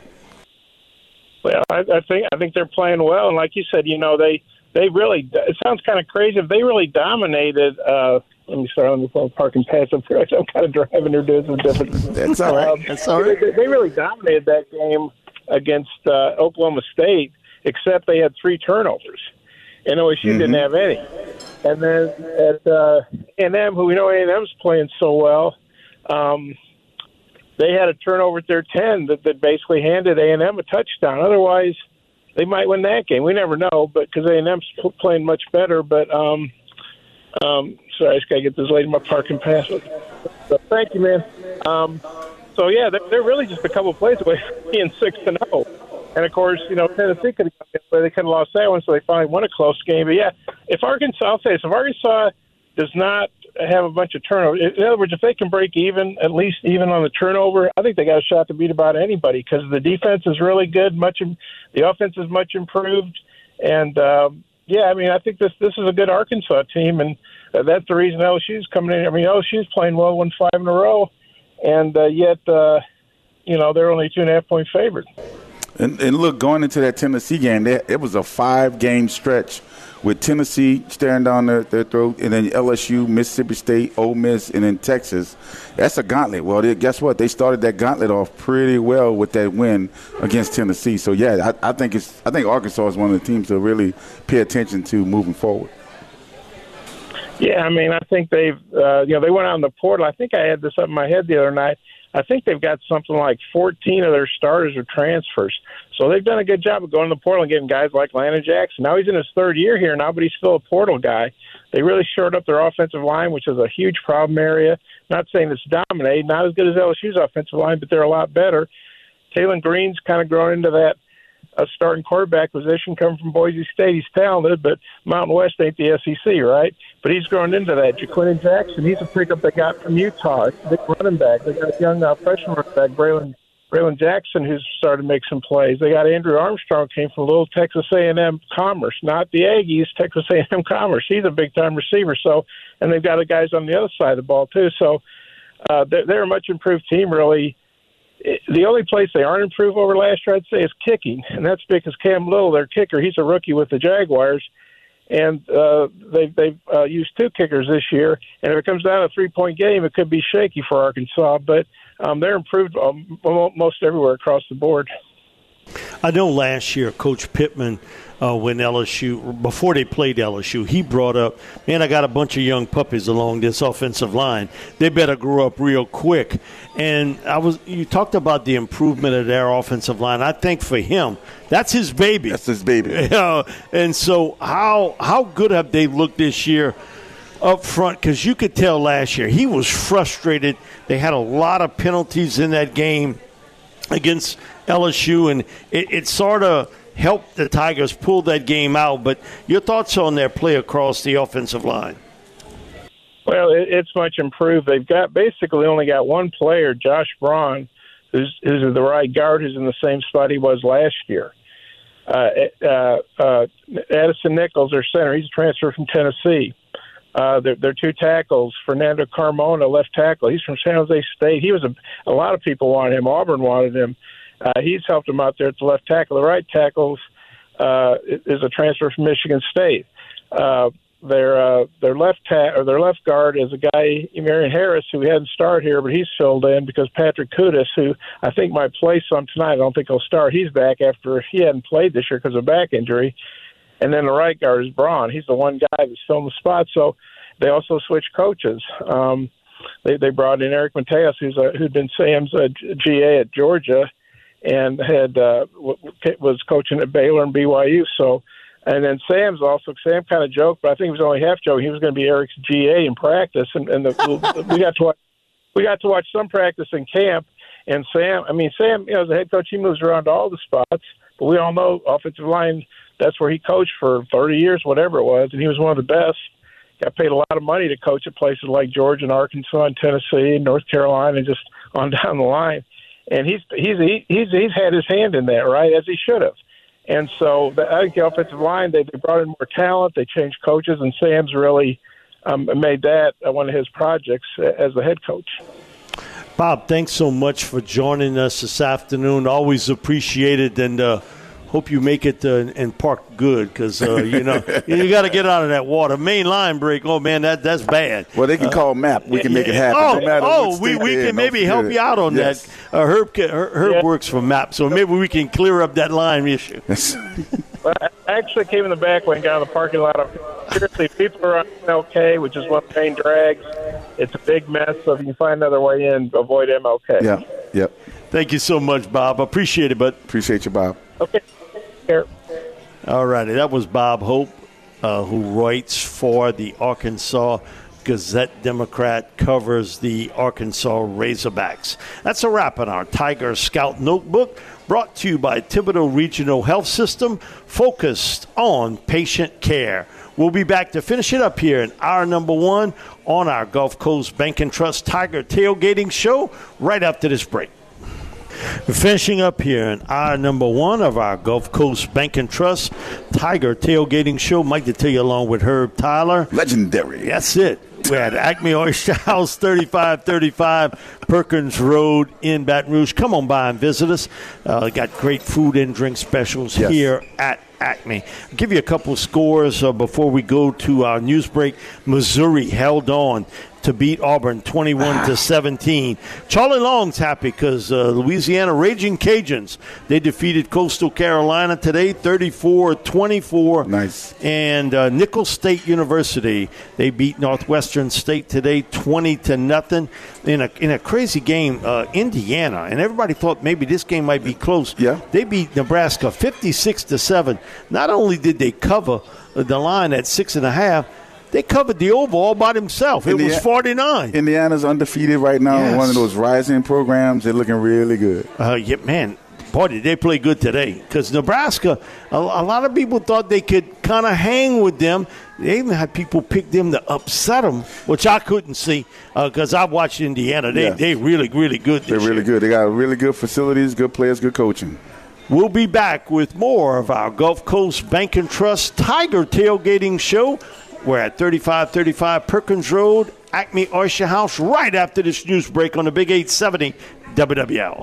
Well, I, I think I think they're playing well, and like you said, you know, they they really. It sounds kind of crazy, but they really dominated. Uh, let me start on the phone, parking pass up here. I'm kind of driving or doing some different. That's all right. Um, That's all right. They, they really dominated that game against uh, Oklahoma State, except they had three turnovers, and O S U mm-hmm. didn't have any. And then at uh, A and M, who we know A and M's playing so well, um, they had a turnover at their ten that, that basically handed A and M a touchdown. Otherwise, they might win that game. We never know, but because A and M's playing much better. But um, um, sorry, I just got to get this lady my parking pass. So thank you, man. Um, so yeah, they're, they're really just a couple plays away from being six to zero. And of course, you know, Tennessee could have, they could have lost that one, so they finally won a close game. But yeah, if Arkansas, I'll say this, if Arkansas does not have a bunch of turnovers, in other words, if they can break even, at least even on the turnover, I think they got a shot to beat about anybody because the defense is really good, much the offense is much improved, and um, yeah, I mean, I think this this is a good Arkansas team, and uh, that's the reason L S U's coming in. I mean, L S U's playing well, won five in a row, and uh, yet, uh, you know, they're only two and a half point favorite. And, and look, going into that Tennessee game, they, it was a five-game stretch with Tennessee staring down their, their throat, and then L S U, Mississippi State, Ole Miss, and then Texas. That's a gauntlet. Well, they, guess what? They started that gauntlet off pretty well with that win against Tennessee. So, yeah, I, I think it's I think Arkansas is one of the teams to really pay attention to moving forward. Yeah, I mean, I think they've, uh, you know, they went out in the portal. I think I had this up in my head the other night. I think they've got something like fourteen of their starters are transfers. So they've done a good job of going to the portal and getting guys like Landon Jackson. Now he's in his third year here now, but he's still a portal guy. They really shored up their offensive line, which is a huge problem area. Not saying it's dominated, not as good as L S U's offensive line, but they're a lot better. Taylon Green's kind of grown into that uh, starting quarterback position, coming from Boise State. He's talented, but Mountain West ain't the S E C, right? But he's grown into that. Jaquinton Jackson, he's a pickup they got from Utah. It's a big running back. They got a young uh, freshman running back, Braylon, Braylon Jackson, who's started to make some plays. They got Andrew Armstrong, came from Little Texas A and M Commerce, not the Aggies, Texas A and M Commerce. He's a big-time receiver. So, and they've got the guys on the other side of the ball, too. So uh, they're, they're a much-improved team, really. It, the only place they aren't improved over last year, I'd say, is kicking, and that's because Cam Little, their kicker, he's a rookie with the Jaguars. And uh, they've, they've uh, used two kickers this year. And if it comes down to a three-point game, it could be shaky for Arkansas. But um, they're improved um, most everywhere across the board. I know last year Coach Pittman, uh, when L S U, before they played L S U, he brought up, man, I got a bunch of young puppies along this offensive line. They better grow up real quick. And I was, you talked about the improvement of their offensive line. I think for him, that's his baby. That's his baby. Uh, and so how how good have they looked this year up front? Because you could tell last year he was frustrated. They had a lot of penalties in that game against L S U, and it, it sort of helped the Tigers pull that game out. But your thoughts on their play across the offensive line? Well, it, it's much improved. They've got basically only got one player, Josh Braun, who's, who's the right guard, who's in the same spot he was last year. Uh, uh, uh, Addison Nichols, their center, he's a transfer from Tennessee. Uh, their, their two tackles, Fernando Carmona, left tackle, he's from San Jose State. He was a, a lot of people wanted him. Auburn wanted him. Uh, he's helped them out there at the left tackle. The right tackle uh, is a transfer from Michigan State. Uh, their uh, their left ta- or their left guard is a guy, Marion Harris, who hadn't started here, but he's filled in because Patrick Kudus, who I think might play some tonight, I don't think he'll start. He's back after he hadn't played this year because of back injury. And then the right guard is Braun. He's the one guy that's filling the spot. So they also switched coaches. Um, they they brought in Eric Mateos, who's a, who'd been Sam's uh, G A at Georgia, and had uh, was coaching at Baylor and B Y U. So, and then Sam's also Sam kind of joked, but I think he was only half joking. He was going to be Eric's G A in practice, and, and the, we got to watch, we got to watch some practice in camp. And Sam, I mean Sam, you know, as a head coach, he moves around to all the spots, but we all know offensive line. That's where he coached for thirty years, whatever it was, and he was one of the best. got paid a lot of money to coach at places like Georgia and Arkansas and Tennessee and North Carolina and just on down the line. And he's he's he's he's had his hand in that, right, as he should have. And so the, I think the offensive line, they, they brought in more talent, they changed coaches, and Sam's really um, made that one of his projects as the head coach. Bob, thanks so much for joining us this afternoon. Always appreciated, and uh, hope you make it uh, and park good because, uh, you know, you got to get out of that water. Main line break, oh, man, that that's bad. Well, they can uh, call MAP. We can make it happen. Oh, no oh we, we can maybe help it. you out on yes. that. Uh, Herb Herb yeah. works for MAP, so maybe we can clear up that line issue. Well, I actually came in the back when I got out of the parking lot. Seriously, people are on M L K, which is one of the main drags. It's a big mess, so if you can find another way in, avoid M L K. Yeah, yep. Thank you so much, Bob. Appreciate it, bud. Appreciate you, Bob. Okay. Here. All righty. That was Bob Hope, uh, who writes for the Arkansas Gazette Democrat, covers the Arkansas Razorbacks. That's a wrap on our Tiger Scout Notebook, brought to you by Thibodaux Regional Health System, focused on patient care. We'll be back to finish it up here in hour number one on our Gulf Coast Bank and Trust Tiger Tailgating Show right after this break. We're finishing up here in hour number one of our Gulf Coast Bank and Trust Tiger Tailgating Show. Mike Detillier along with Herb Tyler. Legendary. That's it. We're at Acme Oyster House, thirty-five thirty-five Perkins Road in Baton Rouge. Come on by and visit us. Uh, got great food and drink specials yes. here at Acme. I'll give you a couple of scores uh, before we go to our news break. Missouri held on to beat Auburn twenty-one to seventeen. Charlie Long's happy because uh, Louisiana Raging Cajuns, they defeated Coastal Carolina today thirty-four twenty-four. Nice. And uh, Nicholls State University, they beat Northwestern State today twenty to nothing in a in a crazy game. uh, Indiana, and everybody thought maybe this game might be close. Yeah. They beat Nebraska fifty-six to seven. Not only did they cover the line at six and a half, they covered the over all by themselves. It Indiana, was forty-nine. Indiana's undefeated right now yes. in one of those rising programs. They're looking really good. Uh, yeah, man, boy, did they play good today. Because Nebraska, a, a lot of people thought they could kind of hang with them. They even had people pick them to upset them, which I couldn't see because uh, I watched Indiana. They, yes. they really, really good this They're really year. good. They got really good facilities, good players, good coaching. We'll be back with more of our Gulf Coast Bank and Trust Tiger Tailgating Show. We're at thirty-five thirty-five Perkins Road, Acme Oyster House, right after this news break on the Big eight seventy W W L.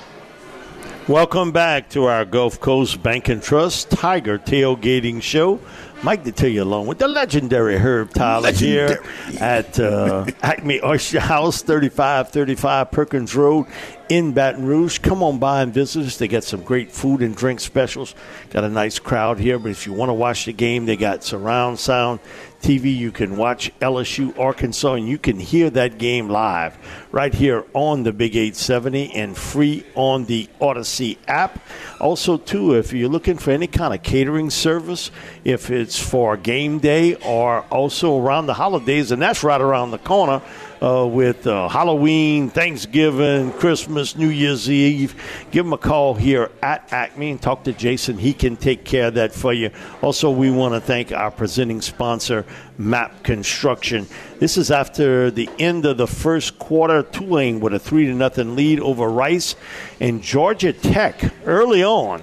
Welcome back to our Gulf Coast Bank and Trust Tiger Tailgating Show. Mike Detillier along with the legendary Herb Tyler legendary. here at uh, Acme Oyster House, thirty-five thirty-five Perkins Road in Baton Rouge. Come on by and visit us. They got some great food and drink specials. Got a nice crowd here, but if you want to watch the game, they got surround sound T V. You can watch L S U Arkansas, and you can hear that game live right here on the Big eight seventy and free on the Odyssey app. Also, too, if you're looking for any kind of catering service, if it's for game day or also around the holidays, and that's right around the corner, Uh, with uh, Halloween, Thanksgiving, Christmas, New Year's Eve. Give them a call here at Acme and talk to Jason. He can take care of that for you. Also, we want to thank our presenting sponsor, MAP Construction. This is after the end of the first quarter. Tulane with a three to nothing lead over Rice, and Georgia Tech early on.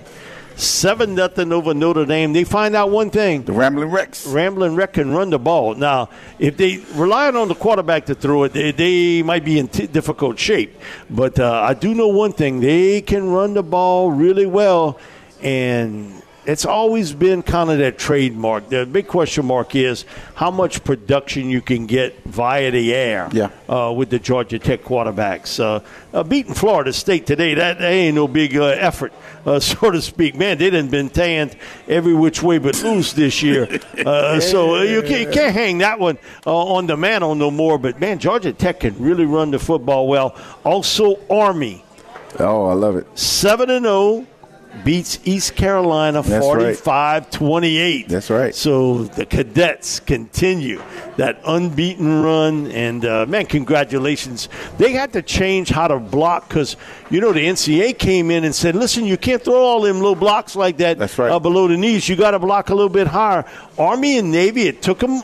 seven nothing over Notre Dame. They find out one thing. The Rambling Rex. Rambling Rex can run the ball. Now, if they rely on the quarterback to throw it, they, they might be in t- difficult shape. But uh, I do know one thing. They can run the ball really well, and it's always been kind of that trademark. The big question mark is how much production you can get via the air yeah. uh, with the Georgia Tech quarterbacks. Uh, uh, beating Florida State today, that, that ain't no big uh, effort, uh, so to speak. Man, they done been tanned every which way but loose this year. Uh, so uh, you, can't, you can't hang that one uh, on the mantle no more. But, man, Georgia Tech can really run the football well. Also, Army. Oh, I love it. seven and oh. Beats East Carolina forty-five twenty-eight. That's right. So the Cadets continue that unbeaten run. And, uh, man, congratulations. They had to change how to block because, you know, the N C A A came in and said, listen, you can't throw all them little blocks like that. That's right. uh, below the knees. You got to block a little bit higher. Army and Navy, it took them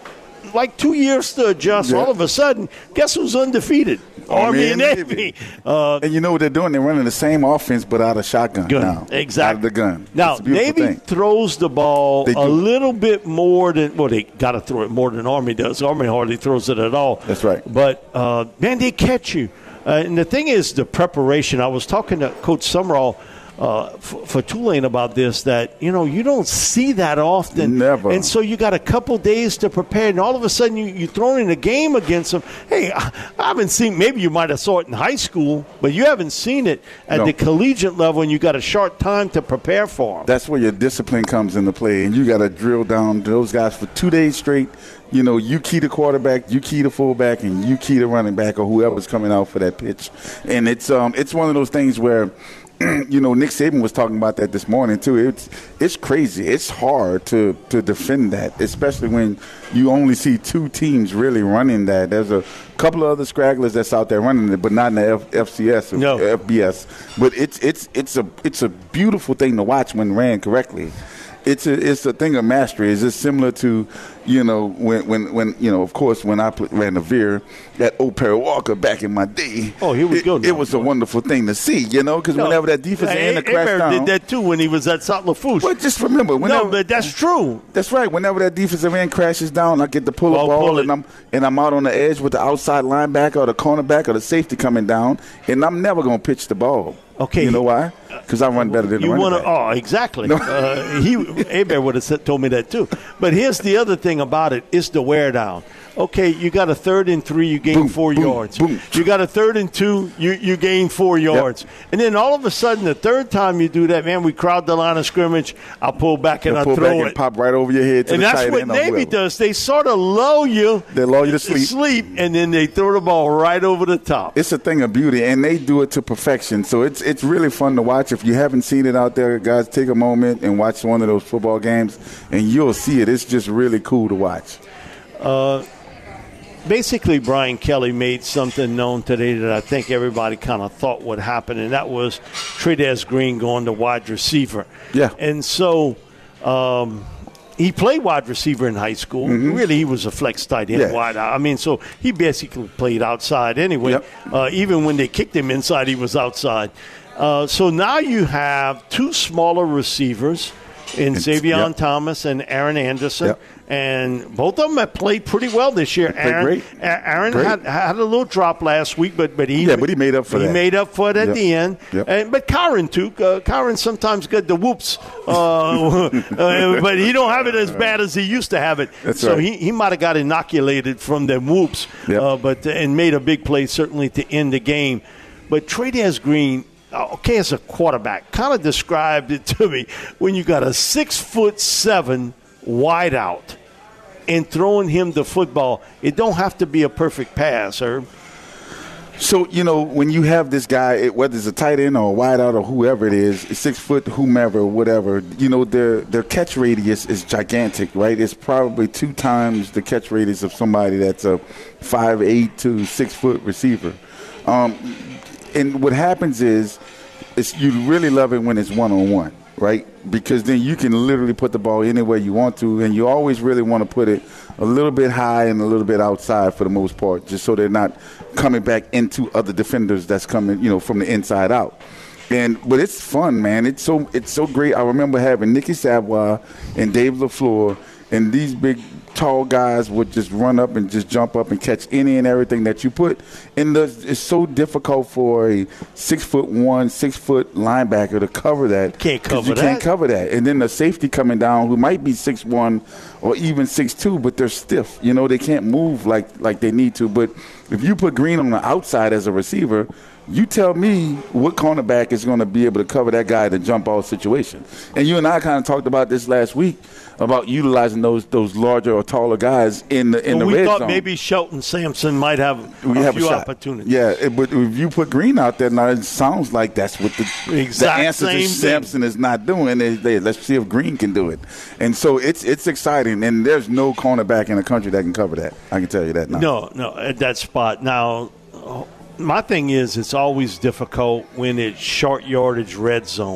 like two years to adjust. Yeah. All of a sudden, guess who's undefeated? Army and Navy. Navy. Uh, and you know what they're doing? They're running the same offense, but out of shotgun gun. now. Exactly. Out of the gun. Now, Navy thing. throws the ball a little bit more than, well, they got to throw it more than Army does. Army hardly throws it at all. That's right. But, uh, man, they catch you. Uh, and the thing is the preparation. I was talking to Coach Summerall uh, for, for Tulane about this, that, you know, you don't see that often. Never. And so you got a couple days to prepare, and all of a sudden you, you're thrown in a game against them. Hey, I, I haven't seen, maybe you might have saw it in high school, but you haven't seen it at no. the collegiate level, and you got a short time to prepare for them. That's where your discipline comes into play, and you got to drill down those guys for two days straight. You know, you key the quarterback, you key the fullback, and you key the running back or whoever's coming out for that pitch. And it's um it's one of those things where, you know, Nick Saban was talking about that this morning too. It's it's crazy. It's hard to, to defend that, especially when you only see two teams really running that. There's a couple of other scragglers that's out there running it, but not in the F- FCS or no. F B S. But it's it's it's a it's a beautiful thing to watch when ran correctly. It's a it's a thing of mastery. It's just similar to, you know, when when, when you know, of course, when I put, ran the veer at Old Perry Walker back in my day. Oh, here we it, go. Now. It was a wonderful thing to see, you know, because no, whenever that defensive end crashed down, did that too when he was at South Lafourche. Well, just remember, whenever, no, but that's true. That's right. Whenever that defensive end crashes down, I get the pull up well, ball, pull and I'm and I'm out on the edge with the outside linebacker or the cornerback or the safety coming down, and I'm never gonna pitch the ball. Okay, you know why? Because I run better than the you running wanna, back. Oh, exactly. No. uh, he Hebert would have told me that too. But here's the other thing about it: is the wear down. Okay, you got a third and three, you gain boom, four boom, yards. Boom. You got a third and two, you, you gain four yards. Yep. And then all of a sudden, the third time you do that, man, we crowd the line of scrimmage, I'll pull back and I'll pull throw back it. And pop right over your head to and the that's tight what end Navy does. They sort of lull you. They lull you to sleep. Sleep, and then they throw the ball right over the top. It's a thing of beauty, and they do it to perfection. So it's it's really fun to watch. If you haven't seen it out there, guys, take a moment and watch one of those football games, and you'll see it. It's just really cool to watch. Uh, basically, Brian Kelly made something known today that I think everybody kind of thought would happen, and that was Trey'Dez Green going to wide receiver. Yeah. And so um, he played wide receiver in high school. Mm-hmm. Really, he was a flex tight end yeah. wide out. I mean, so he basically played outside anyway. Yep. Uh, even when they kicked him inside, he was outside. Uh, so now you have two smaller receivers in Xavion yep. Thomas and Aaron Anderson. Yep. And both of them have played pretty well this year. Aaron, great. Aaron great. Had, had a little drop last week, but but he yeah, but he made up for he that. He made up for it at yep. the end. Yep. And but Kyron too. Uh, Kyron sometimes got the whoops, uh, uh, but he don't have it as bad as he used to have it. That's so right. he, he might have got inoculated from the whoops, yep. uh, but and made a big play certainly to end the game. But Trey'Dez Green. Okay, as a quarterback, kind of described it to me when you got a six foot seven wideout and throwing him the football. It don't have to be a perfect pass, Herb. So, you know, when you have this guy, whether it's a tight end or a wideout or whoever it is, six foot, whomever, whatever, you know, their their catch radius is gigantic, right? It's probably two times the catch radius of somebody that's a five eight to six foot receiver. Um, And what happens is, is you really love it when it's one-on-one, right? Because then you can literally put the ball anywhere you want to, and you always really want to put it a little bit high and a little bit outside for the most part, just so they're not coming back into other defenders that's coming, you know, from the inside out. And but it's fun, man. It's so it's so great. I remember having Nicky Savoy and Dave LaFleur, and these big tall guys would just run up and just jump up and catch any and everything that you put. And the, it's so difficult for a six foot one, six foot linebacker to cover that. Can't cover you that. You can't cover that. And then the safety coming down who might be six one or even six two, but they're stiff. You know, they can't move like like they need to. But if you put Green on the outside as a receiver, you tell me what cornerback is going to be able to cover that guy in a jump ball situation. And you and I kind of talked about this last week about utilizing those those larger or taller guys in the in well, the red zone. We thought maybe Shelton Sampson might have we a have few a shot. opportunities. Yeah, but if you put Green out there, now it sounds like that's what the, exact the answer same to Sampson thing. is not doing. They, they, let's see if Green can do it. And so it's it's exciting, and there's no cornerback in the country that can cover that. I can tell you that now. No, no, at that spot. Now, my thing is it's always difficult when it's short yardage red zone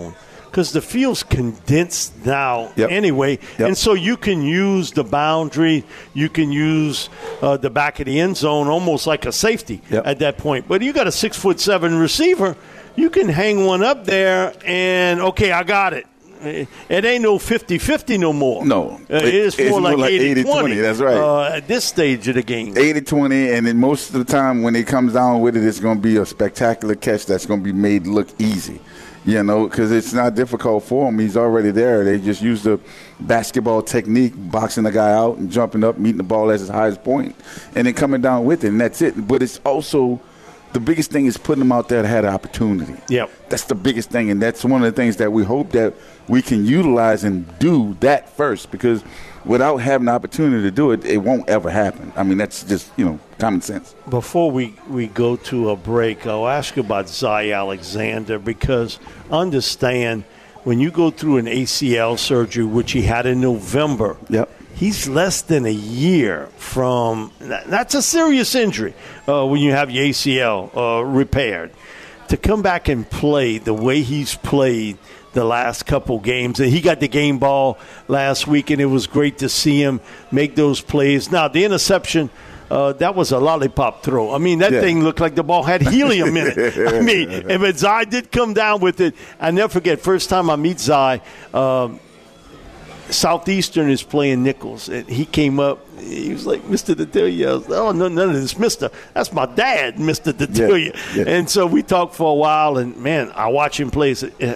because the field's condensed now yep. anyway. Yep. And so you can use the boundary, you can use uh, the back of the end zone almost like a safety yep. at that point. But you got a six foot seven receiver, you can hang one up there and, okay, I got it. It ain't no fifty-fifty no more. No. Uh, it is more, more like, like eighty twenty. That's right. Uh, at this stage of the game. eighty twenty, and then most of the time when it comes down with it, it's going to be a spectacular catch that's going to be made look easy. You know, because it's not difficult for him. He's already there. They just use the basketball technique, boxing the guy out and jumping up, meeting the ball at his highest point, and then coming down with it, and that's it. But it's also the biggest thing is putting him out there to have an opportunity. Yep. That's the biggest thing, and that's one of the things that we hope that we can utilize and do that first, because without having the opportunity to do it, it won't ever happen. I mean, that's just, you know, common sense. Before we, we go to a break, I'll ask you about Zy Alexander, because understand when you go through an A C L surgery, which he had in November, yep. he's less than a year from – that's a serious injury uh, when you have your A C L uh, repaired. To come back and play the way he's played the last couple games, and he got the game ball last week, and it was great to see him make those plays. Now, the interception, uh, that was a lollipop throw. I mean, that yeah. thing looked like the ball had helium in it. I mean, and but Zy did come down with it. I never forget, first time I meet Zy, um, Southeastern is playing Nichols, and he came up. He was like, Mister Detillier. I was like, oh, no, none of this, Mister That's my dad, Mister Detillier. Yeah, yeah. And so we talked for a while, and, man, I watch him play.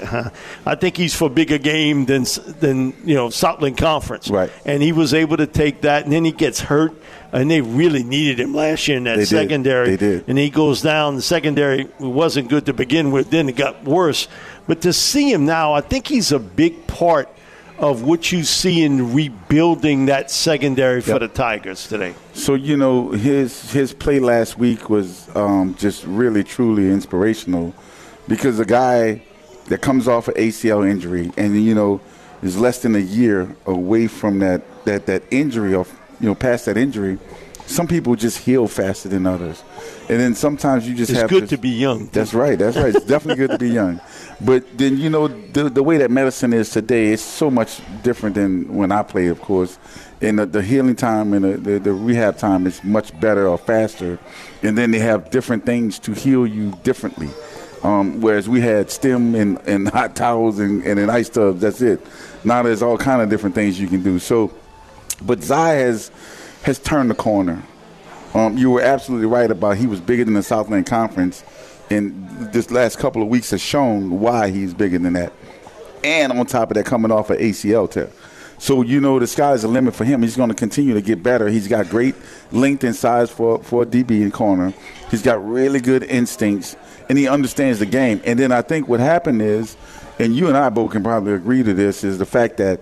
I think he's for bigger game than, than you know, Southland Conference. Right. And he was able to take that, and then he gets hurt, and they really needed him last year in that they secondary. Did. They did. And he goes down. The secondary wasn't good to begin with. Then it got worse. But to see him now, I think he's a big part of what you see in rebuilding that secondary for yep. the Tigers today. So, you know, his his play last week was um, just really, truly inspirational, because a guy that comes off an A C L injury and, you know, is less than a year away from that, that, that injury or, you know, past that injury, some people just heal faster than others. And then sometimes you just it's have to – It's good to be young. That's right. That's right. It's definitely good to be young. But then, you know, the the way that medicine is today, it's so much different than when I played, of course. And the, the healing time and the, the, the rehab time is much better or faster. And then they have different things to heal you differently. Um, whereas we had stem and, and hot towels and, and an ice tub, that's it. Now there's all kind of different things you can do. So, but Zy has, has turned the corner. Um, you were absolutely right about he was bigger than the Southland Conference, and this last couple of weeks has shown why he's bigger than that. And on top of that, coming off an A C L tear. So, you know, the sky's the limit for him. He's going to continue to get better. He's got great length and size for, for a D B in corner. He's got really good instincts, and he understands the game. And then I think what happened is, and you and I both can probably agree to this, is the fact that,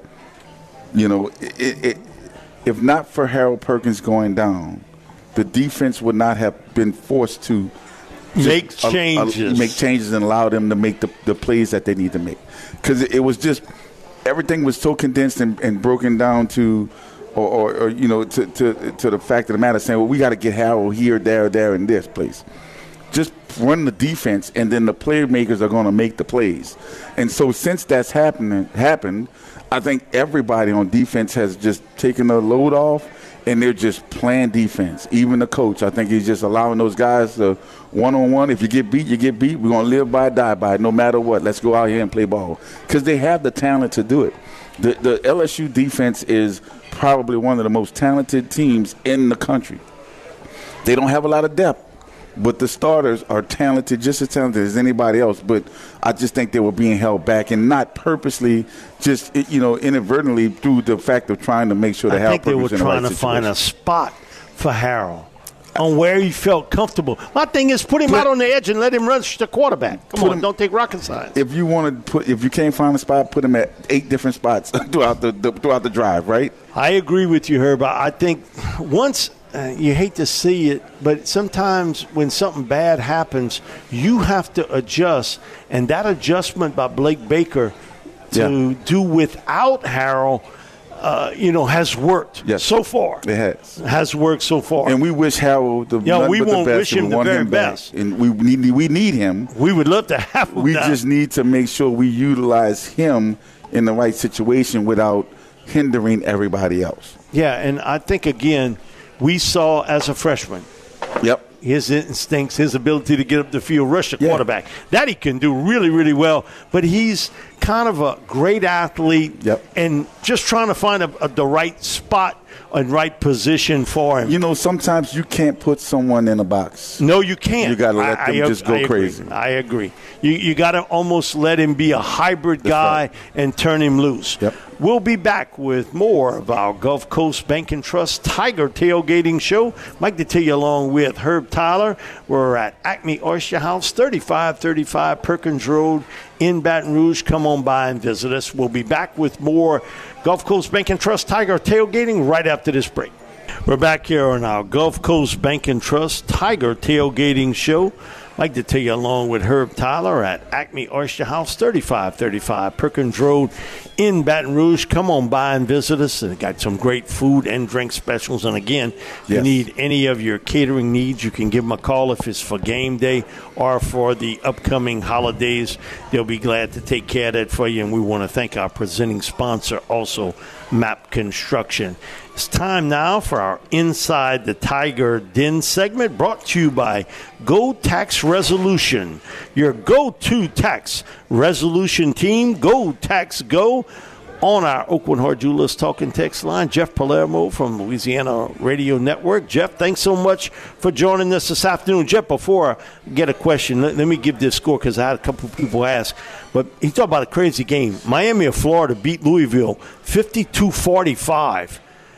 you know, it, it, if not for Harold Perkins going down, the defense would not have been forced to make changes, a, a, make changes and allow them to make the, the plays that they need to make. Because it, it was just everything was so condensed and, and broken down to, or, or, or you know, to, to to the fact of the matter, saying, well, we got to get Harold here, there, there, and this place. Just run the defense, and then the playmakers are going to make the plays. And so since that's happening, happened, I think everybody on defense has just taken the load off, and they're just playing defense. Even the coach, I think he's just allowing those guys to one-on-one. If you get beat, you get beat. We're going to live by it, die by it, no matter what. Let's go out here and play ball. Because they have the talent to do it. The, the L S U defense is probably one of the most talented teams in the country. They don't have a lot of depth, but the starters are talented, just as talented as anybody else. But I just think they were being held back, and not purposely, just, you know, inadvertently through the fact of trying to make sure they have. I think they were trying to find a spot for Harold on where he felt comfortable. My thing is, put him put, out on the edge and let him rush the quarterback. Come on, him, don't take rocket science. If you want to put, if you can't find a spot, put him at eight different spots throughout the, the throughout the drive. Right? I agree with you, Herb. I think once. Uh, you hate to see it, but sometimes when something bad happens, you have to adjust. And that adjustment by Blake Baker to yeah. do without Harold, uh, you know, has worked yes. so far. It has. Has worked so far. And we wish Harold the, yeah, we but won't the best. wish him we the want very him best. Back. And we need, we need him. We would love to have him. We now. just need to make sure we utilize him in the right situation without hindering everybody else. Yeah, and I think, again, we saw as a freshman. Yep. His instincts, his ability to get up the field, rush the yeah. quarterback. That he can do really, really well. But he's kind of a great athlete yep. and just trying to find a, a, the right spot and right position for him. You know, sometimes you can't put someone in a box. No, you can't. You got to let I, them I, just go I crazy. I agree. You you got to almost let him be a hybrid That's guy right. and turn him loose. Yep. We'll be back with more of our Gulf Coast Bank and Trust Tiger Tailgating Show. Mike Detillier along with Herb Tyler. We're at Acme Oyster House, thirty-five thirty-five Perkins Road in Baton Rouge. Come on by and visit us. We'll be back with more Gulf Coast Bank and Trust Tiger Tailgating right after this break. We're back here on our Gulf Coast Bank and Trust Tiger Tailgating Show. I'd like to tell you along with Herb Tyler at Acme Oyster House, thirty-five thirty-five Perkins Road in Baton Rouge. Come on by and visit us. They got some great food and drink specials. And again, if yes. you need any of your catering needs, you can give them a call if it's for game day or for the upcoming holidays. They'll be glad to take care of that for you. And we want to thank our presenting sponsor also, Map Construction. It's time now for our Inside the Tiger Den segment, brought to you by Go Tax Resolution, your go-to tax resolution team. Go Tax Go. On our Oakwood Hard Jewelers Talking Text line, Jeff Palermo from Louisiana Radio Network. Jeff, thanks so much for joining us this afternoon. Jeff, before I get a question, let, let me give this score because I had a couple of people ask. But he talked about a crazy game. Miami of Florida beat Louisville fifty-two forty-five.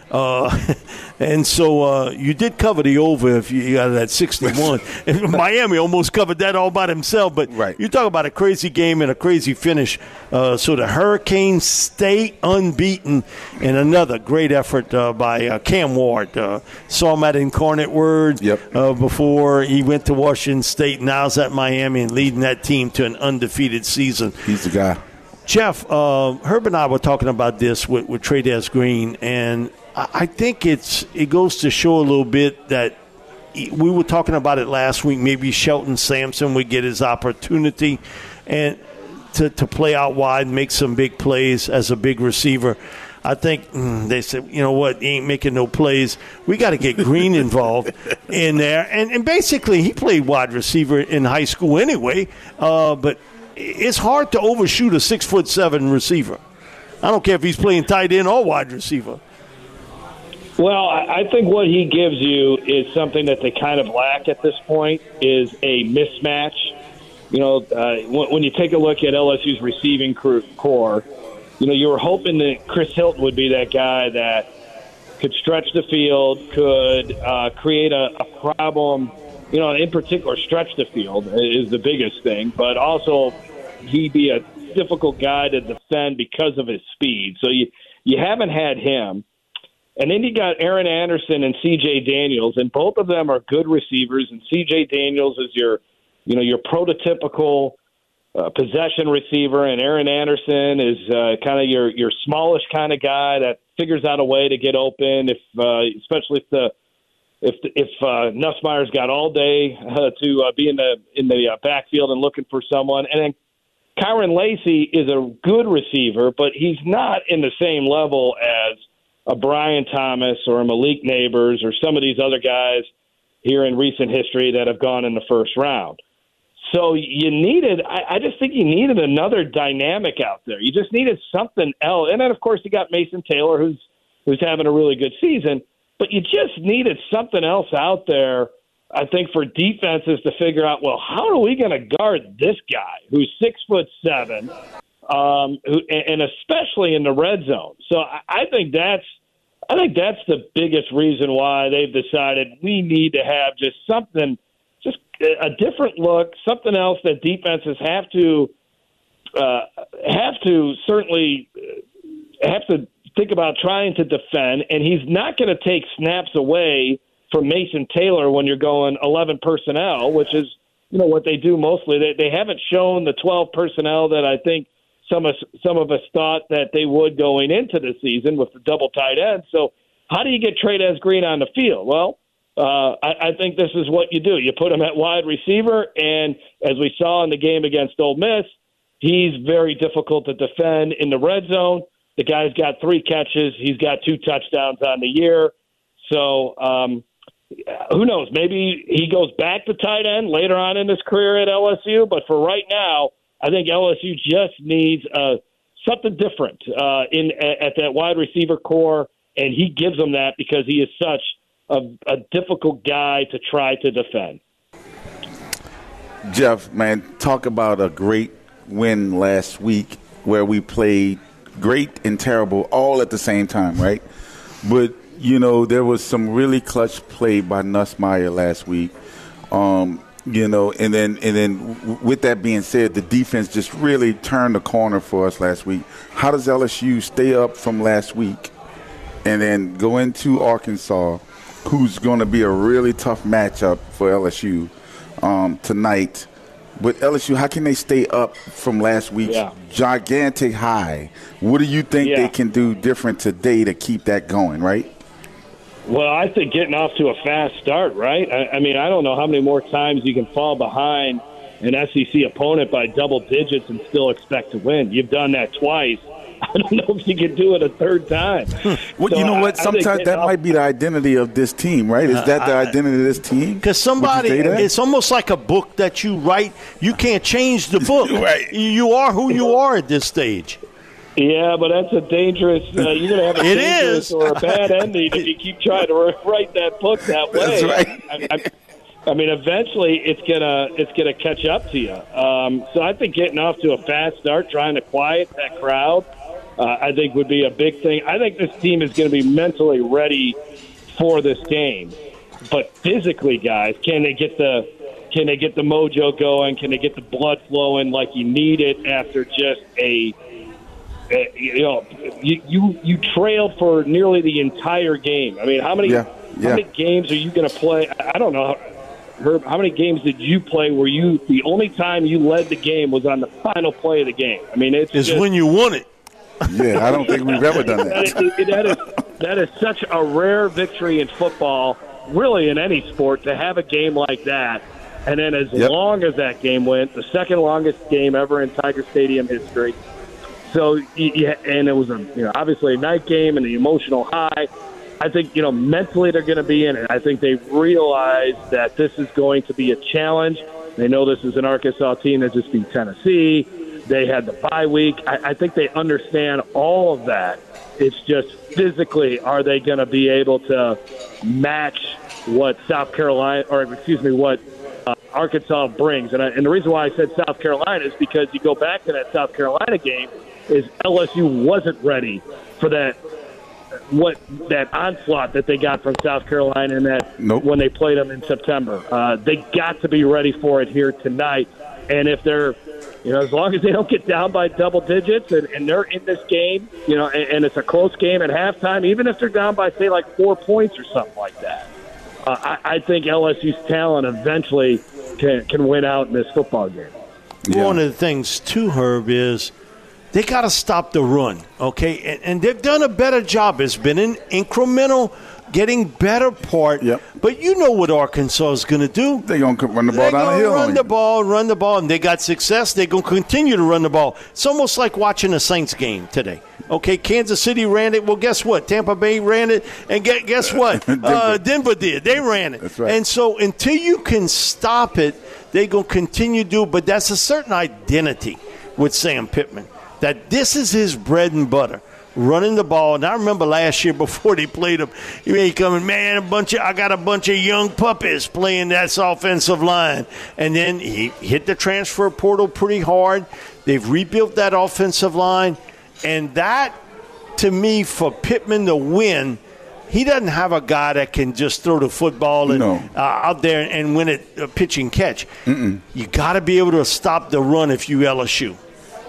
Uh, and so uh, you did cover the over if you got that sixty-one. Miami almost covered that all by themselves. But right. you talk about a crazy game and a crazy finish. Uh, so the Hurricanes stay unbeaten, and another great effort uh, by uh, Cam Ward. Uh, saw him at Incarnate Word yep. uh, before he went to Washington State. Now's at Miami and leading that team to an undefeated season. He's the guy. Jeff, uh, Herb and I were talking about this with, with Trey'Dez Green, and I think it's it goes to show a little bit that we were talking about it last week. Maybe Shelton Sampson would get his opportunity and to, to play out wide and make some big plays as a big receiver. I think mm, they said, you know what, he ain't making no plays. We got to get Green involved in there. And, and basically, he played wide receiver in high school anyway, uh, but it's hard to overshoot a six foot seven receiver. I don't care if he's playing tight end or wide receiver. Well, I think what he gives you is something that they kind of lack at this point, is a mismatch. You know, uh, when you take a look at L S U's receiving core, you know, you were hoping that Chris Hilton would be that guy that could stretch the field, could uh, create a, a problem, you know, in particular stretch the field is the biggest thing, but also he'd be a difficult guy to defend because of his speed. So you, you haven't had him. And then you got Aaron Anderson and C J Daniels, and both of them are good receivers. And C J Daniels is your, you know, your prototypical uh, possession receiver, and Aaron Anderson is uh, kind of your your smallish kind of guy that figures out a way to get open, if uh, especially if the if if uh, Nussmeier's got all day uh, to uh, be in the in the uh, backfield and looking for someone. And then Kyron Lacy is a good receiver, but he's not in the same level as a Brian Thomas or a Malik Neighbors or some of these other guys here in recent history that have gone in the first round. So you needed, I, I just think you needed another dynamic out there. You just needed something else. And then, of course, you got Mason Taylor, who's who's having a really good season. But you just needed something else out there, I think, for defenses to figure out, well, how are we going to guard this guy who's six foot seven, um, who, and especially in the red zone. So I, I think that's I think that's the biggest reason why they've decided we need to have just something, just a different look, something else that defenses have to uh, have to certainly have to think about trying to defend. And he's not going to take snaps away from Mason Taylor when you're going eleven personnel, which is, you know, what they do mostly. They, they haven't shown the twelve personnel that I think some of some of us thought that they would going into the season with the double tight end. So how do you get Trey'Dez Green on the field? Well, uh, I, I think this is what you do. You put him at wide receiver, and as we saw in the game against Ole Miss, he's very difficult to defend in the red zone. The guy's got three catches. He's got two touchdowns on the year. So um, who knows? Maybe he goes back to tight end later on in his career at L S U. But for right now, I think L S U just needs uh, something different uh, in at that wide receiver core, and he gives them that because he is such a, a difficult guy to try to defend. Jeff, man, talk about a great win last week where we played great and terrible all at the same time, right? But, you know, there was some really clutch play by Nussmeier last week. Um, you know, and then and then with that being said, the defense just really turned the corner for us last week. How does L S U stay up from last week and then go into Arkansas, who's going to be a really tough matchup for L S U um, tonight? But L S U, how can they stay up from last week's yeah. gigantic high? What do you think yeah. they can do different today to keep that going, right? Well, I think getting off to a fast start, right? I, I mean, I don't know how many more times you can fall behind an S E C opponent by double digits and still expect to win. You've done that twice. I don't know if you can do it a third time. Well, so you know what? I, Sometimes I that off- might be the identity of this team, right? Is that the identity of this team? Because somebody, it's almost like a book that you write. You can't change the book. Right. You are who you are at this stage. Yeah, but that's a dangerous. Uh, you're going to have a it dangerous is. or a bad ending if you keep trying to write that book that way. That's right. I, I, I mean, eventually it's gonna it's gonna catch up to you. Um, so I think getting off to a fast start, trying to quiet that crowd, uh, I think would be a big thing. I think this team is going to be mentally ready for this game, but physically, guys, can they get the can they get the mojo going? Can they get the blood flowing like you need it after just a Uh, you know, you, you you trailed for nearly the entire game. I mean, how many yeah, yeah. how many games are you going to play? I don't know, Herb. How many games did you play where you the only time you led the game was on the final play of the game? I mean, it's it's just, when you won it. Yeah, I don't think we've ever done that. that, is, that is that is such a rare victory in football, really in any sport, to have a game like that. And then as yep. long as that game went, the second longest game ever in Tiger Stadium history. So, yeah, and it was a, you know, obviously a night game and the emotional high. I think, you know, mentally they're going to be in it. I think they realize that this is going to be a challenge. They know this is an Arkansas team that just beat Tennessee. They had the bye week. I, I think they understand all of that. It's just physically, are they going to be able to match what South Carolina, or excuse me, what uh, Arkansas brings? And, I, and the reason why I said South Carolina is because you go back to that South Carolina game, is L S U wasn't ready for that what that onslaught that they got from South Carolina and that nope. when they played them in September. Uh, they got to be ready for it here tonight. And if they're, you know, as long as they don't get down by double digits and, and they're in this game, you know, and, and it's a close game at halftime, even if they're down by, say, like four points or something like that, uh, I, I think L S U's talent eventually can, can win out in this football game. Yeah. One of the things, too, Herb, is they got to stop the run, okay? And, and they've done a better job. It's been an incremental, getting better part. Yep. But you know what Arkansas is going to do. They're going to run the ball They're down the hill. run the ball, run the ball, and they got success. They're going to continue to run the ball. It's almost like watching a Saints game today. Okay, Kansas City ran it. Well, guess what? Tampa Bay ran it. And get, guess what? Denver. Uh, Denver did. They ran it. That's right. And so until you can stop it, they're going to continue to do it. But that's a certain identity with Sam Pittman. That this is his bread and butter, running the ball. And I remember last year before they played him, he may coming, man, a bunch of I got a bunch of young puppies playing that offensive line. And then he hit the transfer portal pretty hard. They've rebuilt that offensive line. And that, to me, for Pittman to win, he doesn't have a guy that can just throw the football and, no. uh, out there and win it uh, pitch and catch. Mm-mm. You got to be able to stop the run if you L S U.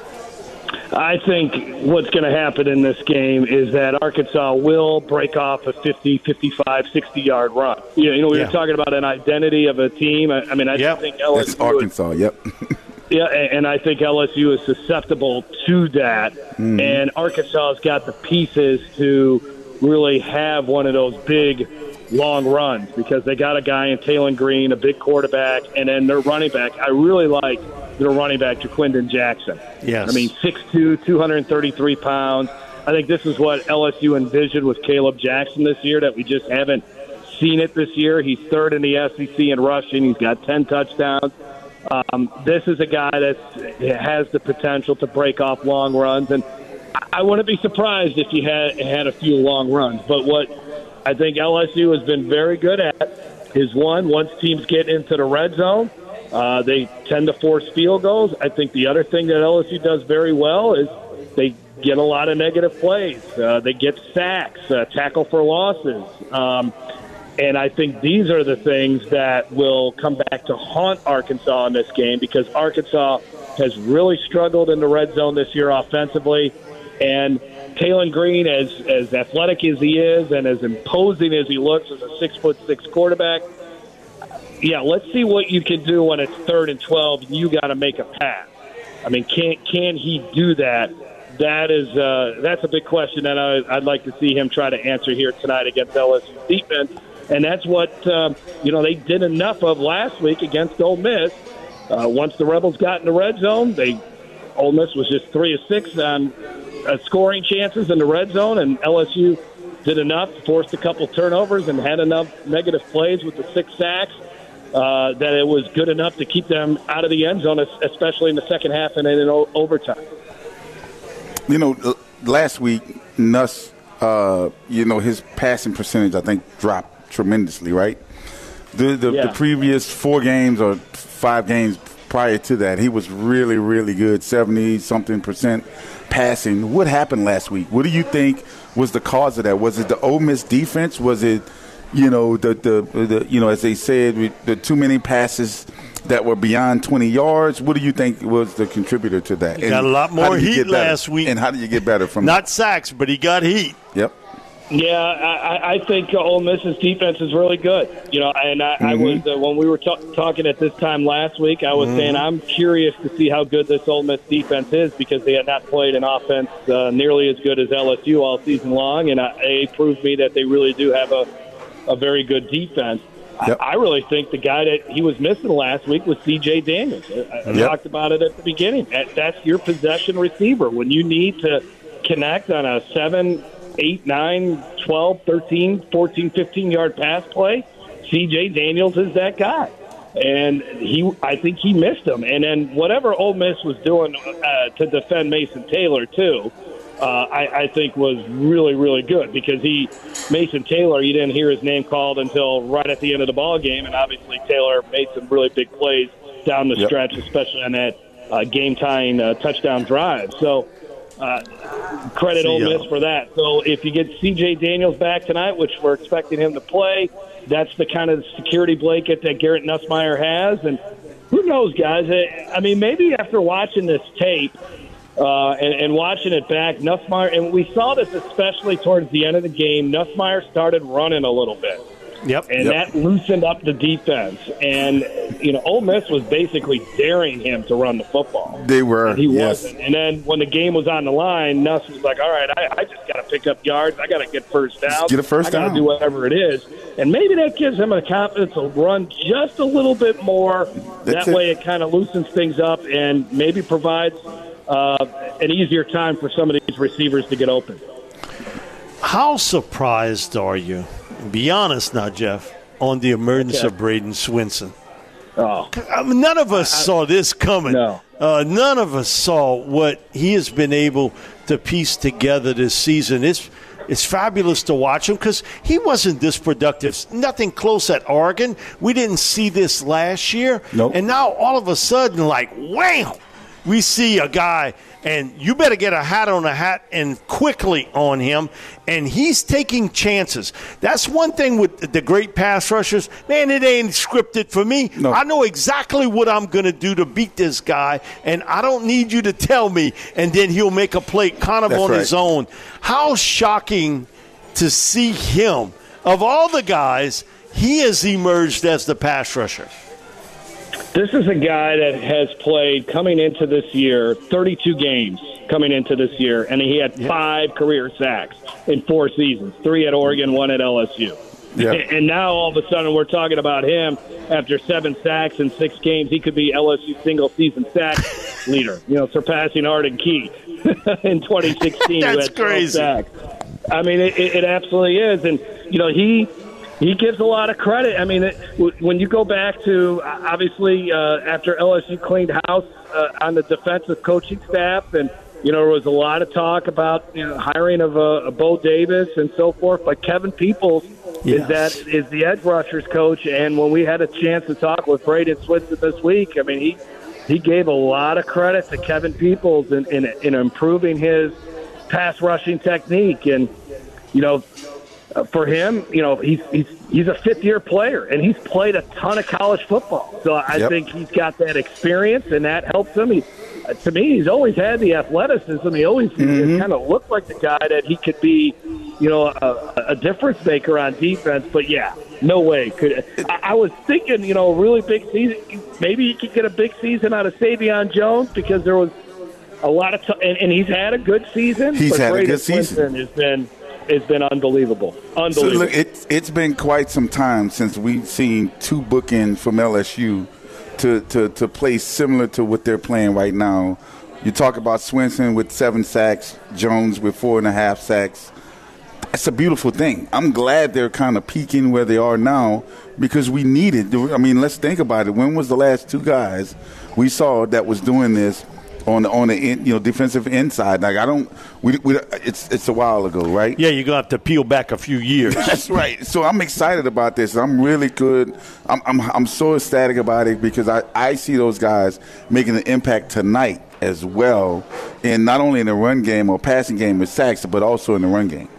I think what's going to happen in this game is that Arkansas will break off a fifty, fifty-five, sixty-yard run. You know, we yeah. were talking about an identity of a team. I, I mean, I yep. think L S U That's Arkansas, would, yep. Yeah, and I think L S U is susceptible to that. Mm. And Arkansas has got the pieces to really have one of those big, long runs because they got a guy in Taylon Green, a big quarterback, and then their running back. I really like their running back, Jaquindon Jackson. Yes. I mean, six two, two hundred thirty-three pounds. I think this is what L S U envisioned with Caleb Jackson this year, that we just haven't seen it this year. He's third in the S E C in rushing. He's got ten touchdowns. Um, this is a guy that has the potential to break off long runs, and I wouldn't be surprised if he had had a few long runs. But what I think L S U has been very good at is, one, once teams get into the red zone, uh, they tend to force field goals. I think the other thing that L S U does very well is they get a lot of negative plays. Uh, they get sacks, uh, tackle for losses. Um, and I think these are the things that will come back to haunt Arkansas in this game, because Arkansas has really struggled in the red zone this year offensively. And Taylon Green, as as athletic as he is and as imposing as he looks as a six foot six quarterback, yeah, let's see what you can do when it's third and twelve and you got to make a pass. I mean, can can he do that? That is uh, that's a big question that I, I'd like to see him try to answer here tonight against L S U defense. And that's what um, you know they did enough of last week against Ole Miss. Uh, once the Rebels got in the red zone, they Ole Miss was just three of six on uh, scoring chances in the red zone, and L S U did enough, forced a couple turnovers, and had enough negative plays with the six sacks uh, that it was good enough to keep them out of the end zone, especially in the second half and then in o- overtime. You know, last week, Nuss, uh, you know, his passing percentage, I think, dropped tremendously, right? The the, yeah. the previous four games or five games prior to that, he was really, really good, seventy-something percent passing. What happened last week? What do you think was the cause of that? Was it the Ole Miss defense? Was it, you know, the, the, the you know, as they said, the too many passes that were beyond twenty yards? What do you think was the contributor to that? He got a lot more heat last week. And how did you get better from Not that? sacks, but he got heat. Yep. Yeah, I, I think Ole Miss's defense is really good. You know, and I, mm-hmm. I was uh, when we were ta- talking at this time last week, I was mm-hmm. saying I'm curious to see how good this Ole Miss defense is, because they had not played an offense uh, nearly as good as L S U all season long, and I, it proved me that they really do have a, a very good defense. Yep. I, I really think the guy that he was missing last week was C J Daniels. I, I yep. talked about it at the beginning. That, that's your possession receiver. When you need to connect on a seven, eight, nine, twelve, thirteen, fourteen, fifteen-yard pass play, C J Daniels is that guy. And he, I think he missed him. And then whatever Ole Miss was doing uh, to defend Mason Taylor, too, uh, I, I think was really, really good, because he, Mason Taylor, you didn't hear his name called until right at the end of the ball game, and obviously Taylor made some really big plays down the yep. stretch, especially on that uh, game-tying uh, touchdown drive. So uh, credit Ole Miss for that. So if you get C J Daniels back tonight, which we're expecting him to play, that's the kind of security blanket that Garrett Nussmeier has. And who knows, guys? I mean, maybe after watching this tape, Uh, and, and watching it back, Nussmeier, and we saw this especially towards the end of the game, Nussmeier started running a little bit. Yep. And yep. that loosened up the defense. And, you know, Ole Miss was basically daring him to run the football. They were, and he yes. wasn't. And then when the game was on the line, Nuss was like, all right, I, I just got to pick up yards. I got to get first down. Just get a first I down. I got to do whatever it is. And maybe that gives him a confidence to run just a little bit more. That's that it. way it kind of loosens things up and maybe provides uh, an easier time for some of these receivers to get open. How surprised are you? Be honest now, Jeff, on the emergence okay. of Braden Swinson. Oh, I mean, none of us I, saw this coming. No. Uh, none of us saw what he has been able to piece together this season. It's it's fabulous to watch him, because he wasn't this productive. Nothing close at Oregon. We didn't see this last year. Nope. And now all of a sudden, like, wham, we see a guy, and you better get a hat on a hat and quickly on him, and he's taking chances. That's one thing with the great pass rushers. Man, it ain't scripted for me. No. I know exactly what I'm going to do to beat this guy, and I don't need you to tell me, and then he'll make a play kind of That's on right. his own. How shocking to see him. Of all the guys, he has emerged as the pass rusher. This is a guy that has played coming into this year thirty-two games coming into this year, and he had yeah. five career sacks in four seasons, three at Oregon, one at L S U. Yeah. And now all of a sudden we're talking about him after seven sacks in six games. He could be L S U single-season sack leader, you know, surpassing Arden Key in twenty sixteen. That's crazy. Sacks. I mean, it, it absolutely is. And, you know, he he gives a lot of credit. I mean, it, when you go back to, obviously, uh, after L S U cleaned house uh, on the defensive coaching staff, and, you know, there was a lot of talk about, you know, hiring of uh, Bo Davis and so forth. But Kevin Peoples yes. is that is the edge rushers coach. And when we had a chance to talk with Braden Switzer this week, I mean, he he gave a lot of credit to Kevin Peoples in, in, in improving his pass rushing technique. And, you know, for him, you know, he's he's he's a fifth-year player, and he's played a ton of college football. So I yep. think he's got that experience, and that helps him. He, to me, he's always had the athleticism. He always mm-hmm. kind of looked like the guy that he could be, you know, a, a difference maker on defense. But, yeah, no way. Could I, I was thinking, you know, a really big season. Maybe he could get a big season out of Savion Jones because there was a lot of t- – and, and he's had a good season. He's but had Braden a good season. Has been – It's been unbelievable. Unbelievable. So look, it's it's been quite some time since we've seen two bookends from L S U to, to, to play similar to what they're playing right now. You talk about Swinson with seven sacks, Jones with four and a half sacks. That's a beautiful thing. I'm glad they're kind of peaking where they are now because we need it. I mean, let's think about it. When was the last two guys we saw that was doing this on the on the in, you know defensive inside? Like I don't, we, we it's it's a while ago, right? Yeah, you're gonna have to peel back a few years. That's right. So I'm excited about this. I'm really good. I'm I'm I'm so ecstatic about it because I, I see those guys making an impact tonight as well, and not only in the run game or passing game with sacks, but also in the run game.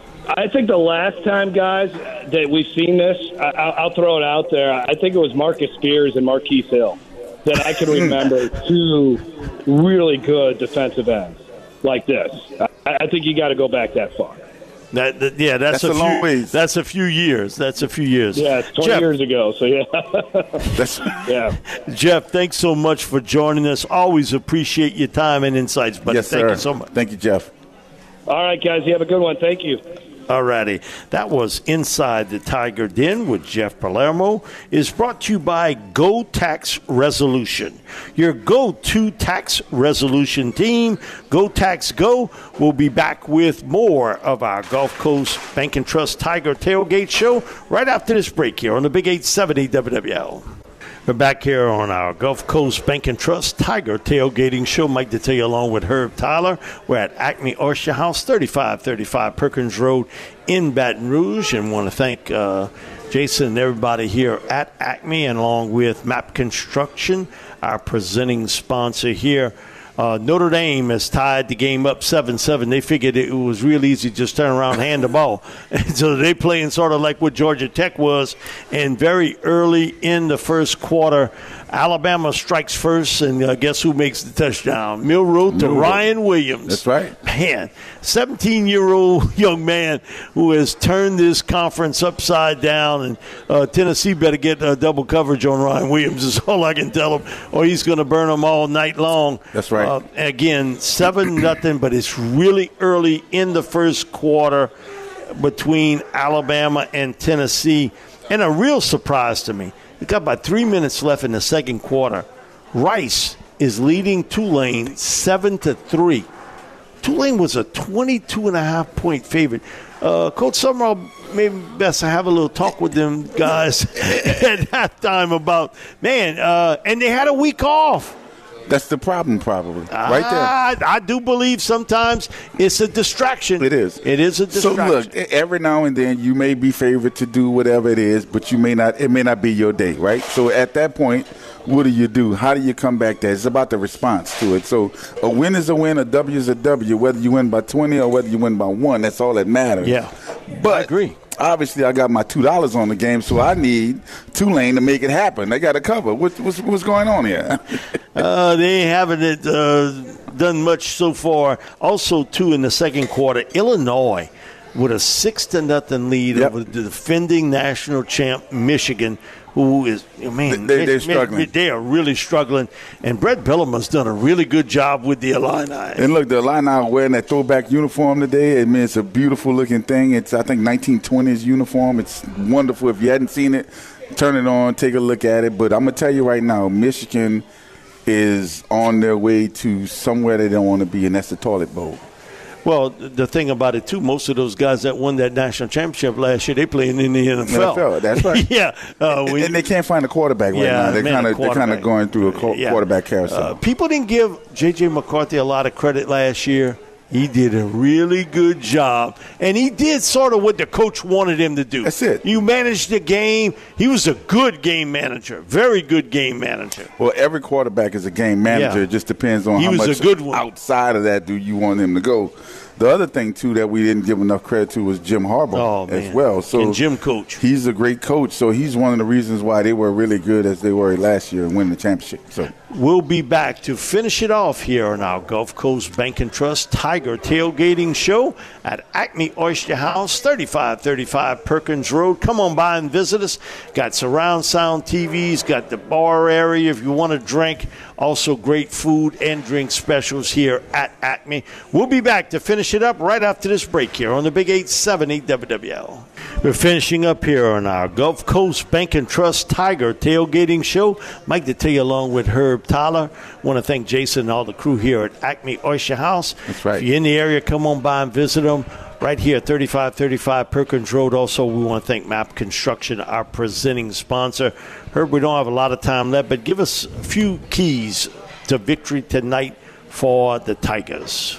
I think the last time, guys, that we've seen this, I, I'll throw it out there. I think it was Marcus Spears and Marquise Hill that I can remember two really good defensive ends like this. I, I think you got to go back that far. That, that yeah, that's, that's a, a long few, ways. That's a few years. That's a few years. Yeah, it's twenty Jeff, years ago. So yeah, that's, yeah. Jeff, thanks so much for joining us. Always appreciate your time and insights, buddy. Yes, Thank sir. you so much. Thank you, Jeff. All right, guys, you have a good one. Thank you. All righty. That was Inside the Tiger Den with Jeff Palermo. Is brought to you by Go Tax Resolution, your go-to tax resolution team. Go Tax Go. We'll be back with more of our Gulf Coast Bank and Trust Tiger Tailgate Show right after this break here on the Big eight seventy W W L. We're back here on our Gulf Coast Bank and Trust Tiger Tailgating Show. Mike Detillier along with Herb Tyler. We're at Acme Oyster House, thirty-five thirty-five Perkins Road in Baton Rouge. And want to thank uh, Jason and everybody here at Acme, and along with Map Construction, our presenting sponsor here. Uh, Notre Dame has tied the game up seven seven. They figured it was real easy to just turn around and hand the ball. And so they're playing sort of like what Georgia Tech was. And very early in the first quarter, Alabama strikes first, and uh, guess who makes the touchdown? Milroe to Milroe. Ryan Williams. That's right. Man, seventeen-year-old young man who has turned this conference upside down, and uh, Tennessee better get uh, double coverage on Ryan Williams is all I can tell him, or he's going to burn them all night long. That's right. Uh, again, seven nothing, but it's really early in the first quarter between Alabama and Tennessee. And a real surprise to me, we got about three minutes left in the second quarter. Rice is leading Tulane seven to three. Tulane was a twenty-two and a half point favorite. Uh, Coach Summerall, maybe best to have a little talk with them guys at halftime about, man, uh, and they had a week off. That's the problem, probably, right there. I, I do believe sometimes it's a distraction. It is. It is a distraction. So, look, every now and then you may be favored to do whatever it is, but you may not. It may not be your day, right? So at that point, what do you do? How do you come back there? It's about the response to it. So a win is a win, a W is a W, whether you win by twenty or whether you win by one. That's all that matters. Yeah, but I agree. Obviously, I got my two dollars on the game, so I need Tulane to make it happen. They got to cover. What, what's, what's going on here? uh, they haven't uh, done much so far. Also, too, in the second quarter, Illinois with a six to nothing lead Yep. over the defending national champ Michigan, who is, man, they, they're struggling. They are really struggling. And Brett Bielema's done a really good job with the Illini. And look, the Illini are wearing that throwback uniform today. I mean, it's a beautiful looking thing. It's, I think, nineteen twenties uniform. It's wonderful. If you hadn't seen it, turn it on, take a look at it. But I'm going to tell you right now, Michigan is on their way to somewhere they don't want to be, and that's the toilet bowl. Well, the thing about it, too, most of those guys that won that national championship last year, they playing in the N F L. N F L, that's right. yeah. Uh, and, we, and they can't find a quarterback right yeah, now. They're kind of they're kind of going through a co- yeah. quarterback carousel. Uh, people didn't give J J. McCarthy a lot of credit last year. He did a really good job, and he did sort of what the coach wanted him to do. That's it. You managed the game. He was a good game manager, very good game manager. Well, every quarterback is a game manager. Yeah. It just depends on He how was much a good one. outside of that do you want him to go. The other thing, too, that we didn't give enough credit to was Jim Harbaugh oh, as well. So Can Jim coach? He's a great coach, so he's one of the reasons why they were really good as they were last year and winning the championship. So we'll be back to finish it off here on our Gulf Coast Bank and Trust Tiger Tailgating Show at Acme Oyster House, thirty-five thirty-five Perkins Road. Come on by and visit us. Got surround sound T Vs, got the bar area if you want to drink. Also great food and drink specials here at Acme. We'll be back to finish it up right after this break here on the Big eight seventy W W L. We're finishing up here on our Gulf Coast Bank and Trust Tiger Tailgating Show. Mike Detillier along with Herb Tyler. Want to thank Jason and all the crew here at Acme Oyster House. That's right. If you're in the area, come on by and visit them. Right here, thirty-five thirty-five Perkins Road. Also, we want to thank Map Construction, our presenting sponsor. Herb, we don't have a lot of time left, but give us a few keys to victory tonight for the Tigers.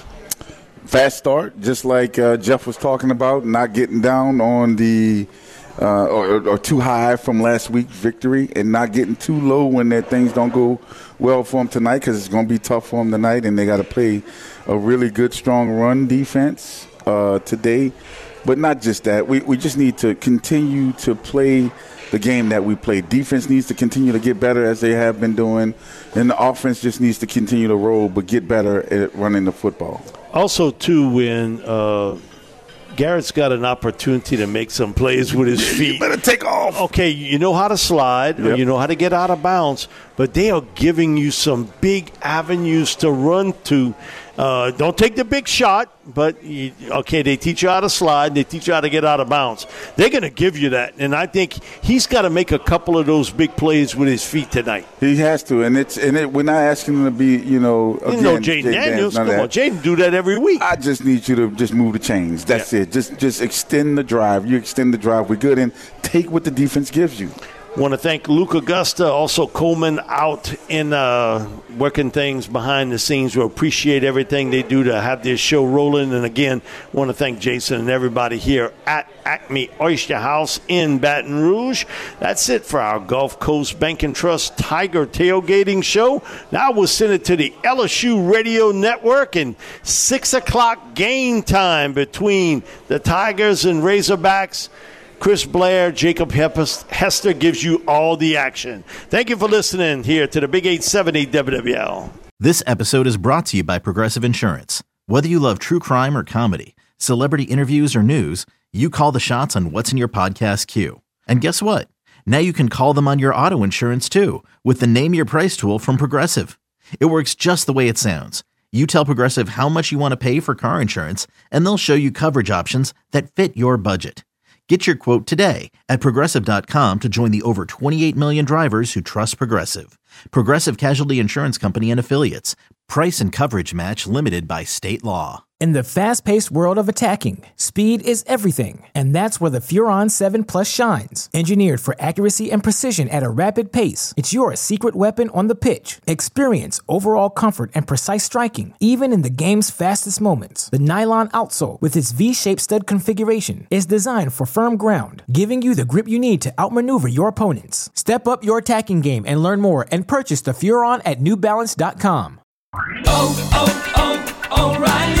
Fast start, just like uh, Jeff was talking about, not getting down on the uh, or, or too high from last week's victory, and not getting too low when that things don't go well for them tonight, because it's going to be tough for them tonight, and they got to play a really good, strong run defense uh, today. But not just that. We we just need to continue to play the game that we play. Defense needs to continue to get better as they have been doing, and the offense just needs to continue to roll but get better at running the football. Also, too, when uh, Garrett's got an opportunity to make some plays with his feet. You better take off. Okay, you know how to slide, Yep. or you know how to get out of bounds, but they are giving you some big avenues to run to. Uh, don't take the big shot, but, you, okay, they teach you how to slide. They teach you how to get out of bounds. They're going to give you that, and I think he's got to make a couple of those big plays with his feet tonight. He has to, and it's and it, we're not asking him to be, you know, again, You know Jaden Daniels. none Come of on, that. Jaden do that every week. I just need you to just move the chains. That's Yeah. it. Just just extend the drive. You extend the drive. We're good, and take what the defense gives you. Want to thank Luke Augusta, also Coleman out in uh, working things behind the scenes. We appreciate everything they do to have this show rolling. And again, want to thank Jason and everybody here at Acme Oyster House in Baton Rouge. That's it for our Gulf Coast Bank and Trust Tiger Tailgating Show. Now we'll send it to the L S U Radio Network, and six o'clock game time between the Tigers and Razorbacks. Chris Blair, Jacob Hester gives you all the action. Thank you for listening here to the Big eight seventy W W L. This episode is brought to you by Progressive Insurance. Whether you love true crime or comedy, celebrity interviews or news, you call the shots on what's in your podcast queue. And guess what? Now you can call them on your auto insurance too with the Name Your Price tool from Progressive. It works just the way it sounds. You tell Progressive how much you want to pay for car insurance, and they'll show you coverage options that fit your budget. Get your quote today at Progressive dot com to join the over twenty-eight million drivers who trust Progressive. Progressive Casualty Insurance Company and Affiliates. Price and coverage match limited by state law. In the fast-paced world of attacking, speed is everything, and that's where the Furon seven Plus shines. Engineered for accuracy and precision at a rapid pace, it's your secret weapon on the pitch. Experience overall comfort and precise striking, even in the game's fastest moments. The nylon outsole, with its V-shaped stud configuration, is designed for firm ground, giving you the grip you need to outmaneuver your opponents. Step up your attacking game and learn more, and purchase the Furon at New Balance dot com. Oh, oh, oh, O'Reilly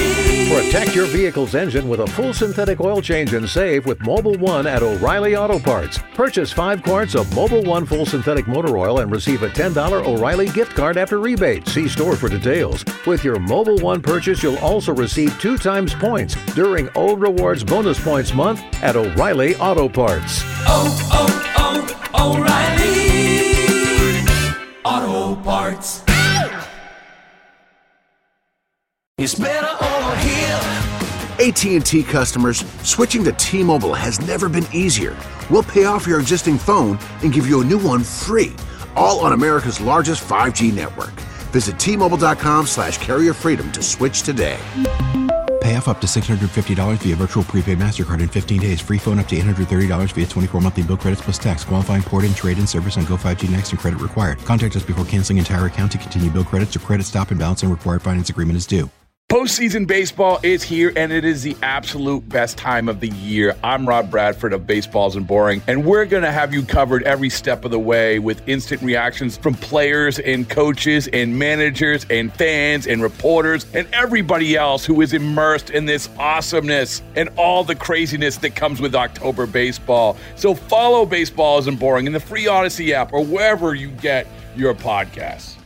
Protect your vehicle's engine with a full synthetic oil change and save with Mobil one at O'Reilly Auto Parts. Purchase five quarts of Mobil one full synthetic motor oil and receive a ten dollars O'Reilly gift card after rebate. See store for details. With your Mobil one purchase, you'll also receive two times points during O Rewards Bonus Points Month at O'Reilly Auto Parts. Oh, oh, oh, O'Reilly Auto Parts. It's better over here. A T and T customers, switching to T-Mobile has never been easier. We'll pay off your existing phone and give you a new one free, all on America's largest five G network. Visit T-Mobile.com slash carrier freedom to switch today. Pay off up to six hundred fifty dollars via virtual prepaid MasterCard in fifteen days. Free phone up to eight hundred thirty dollars via twenty-four monthly bill credits plus tax. Qualifying port-in, trade-in service on Go five G Next and credit required. Contact us before canceling entire account to continue bill credits or credit stop and balance and required finance agreement is due. Postseason baseball is here, and it is the absolute best time of the year. I'm Rob Bradford of Baseballs and Boring, and we're going to have you covered every step of the way with instant reactions from players and coaches and managers and fans and reporters and everybody else who is immersed in this awesomeness and all the craziness that comes with October baseball. So follow Baseballs and Boring in the free Odyssey app or wherever you get your podcasts.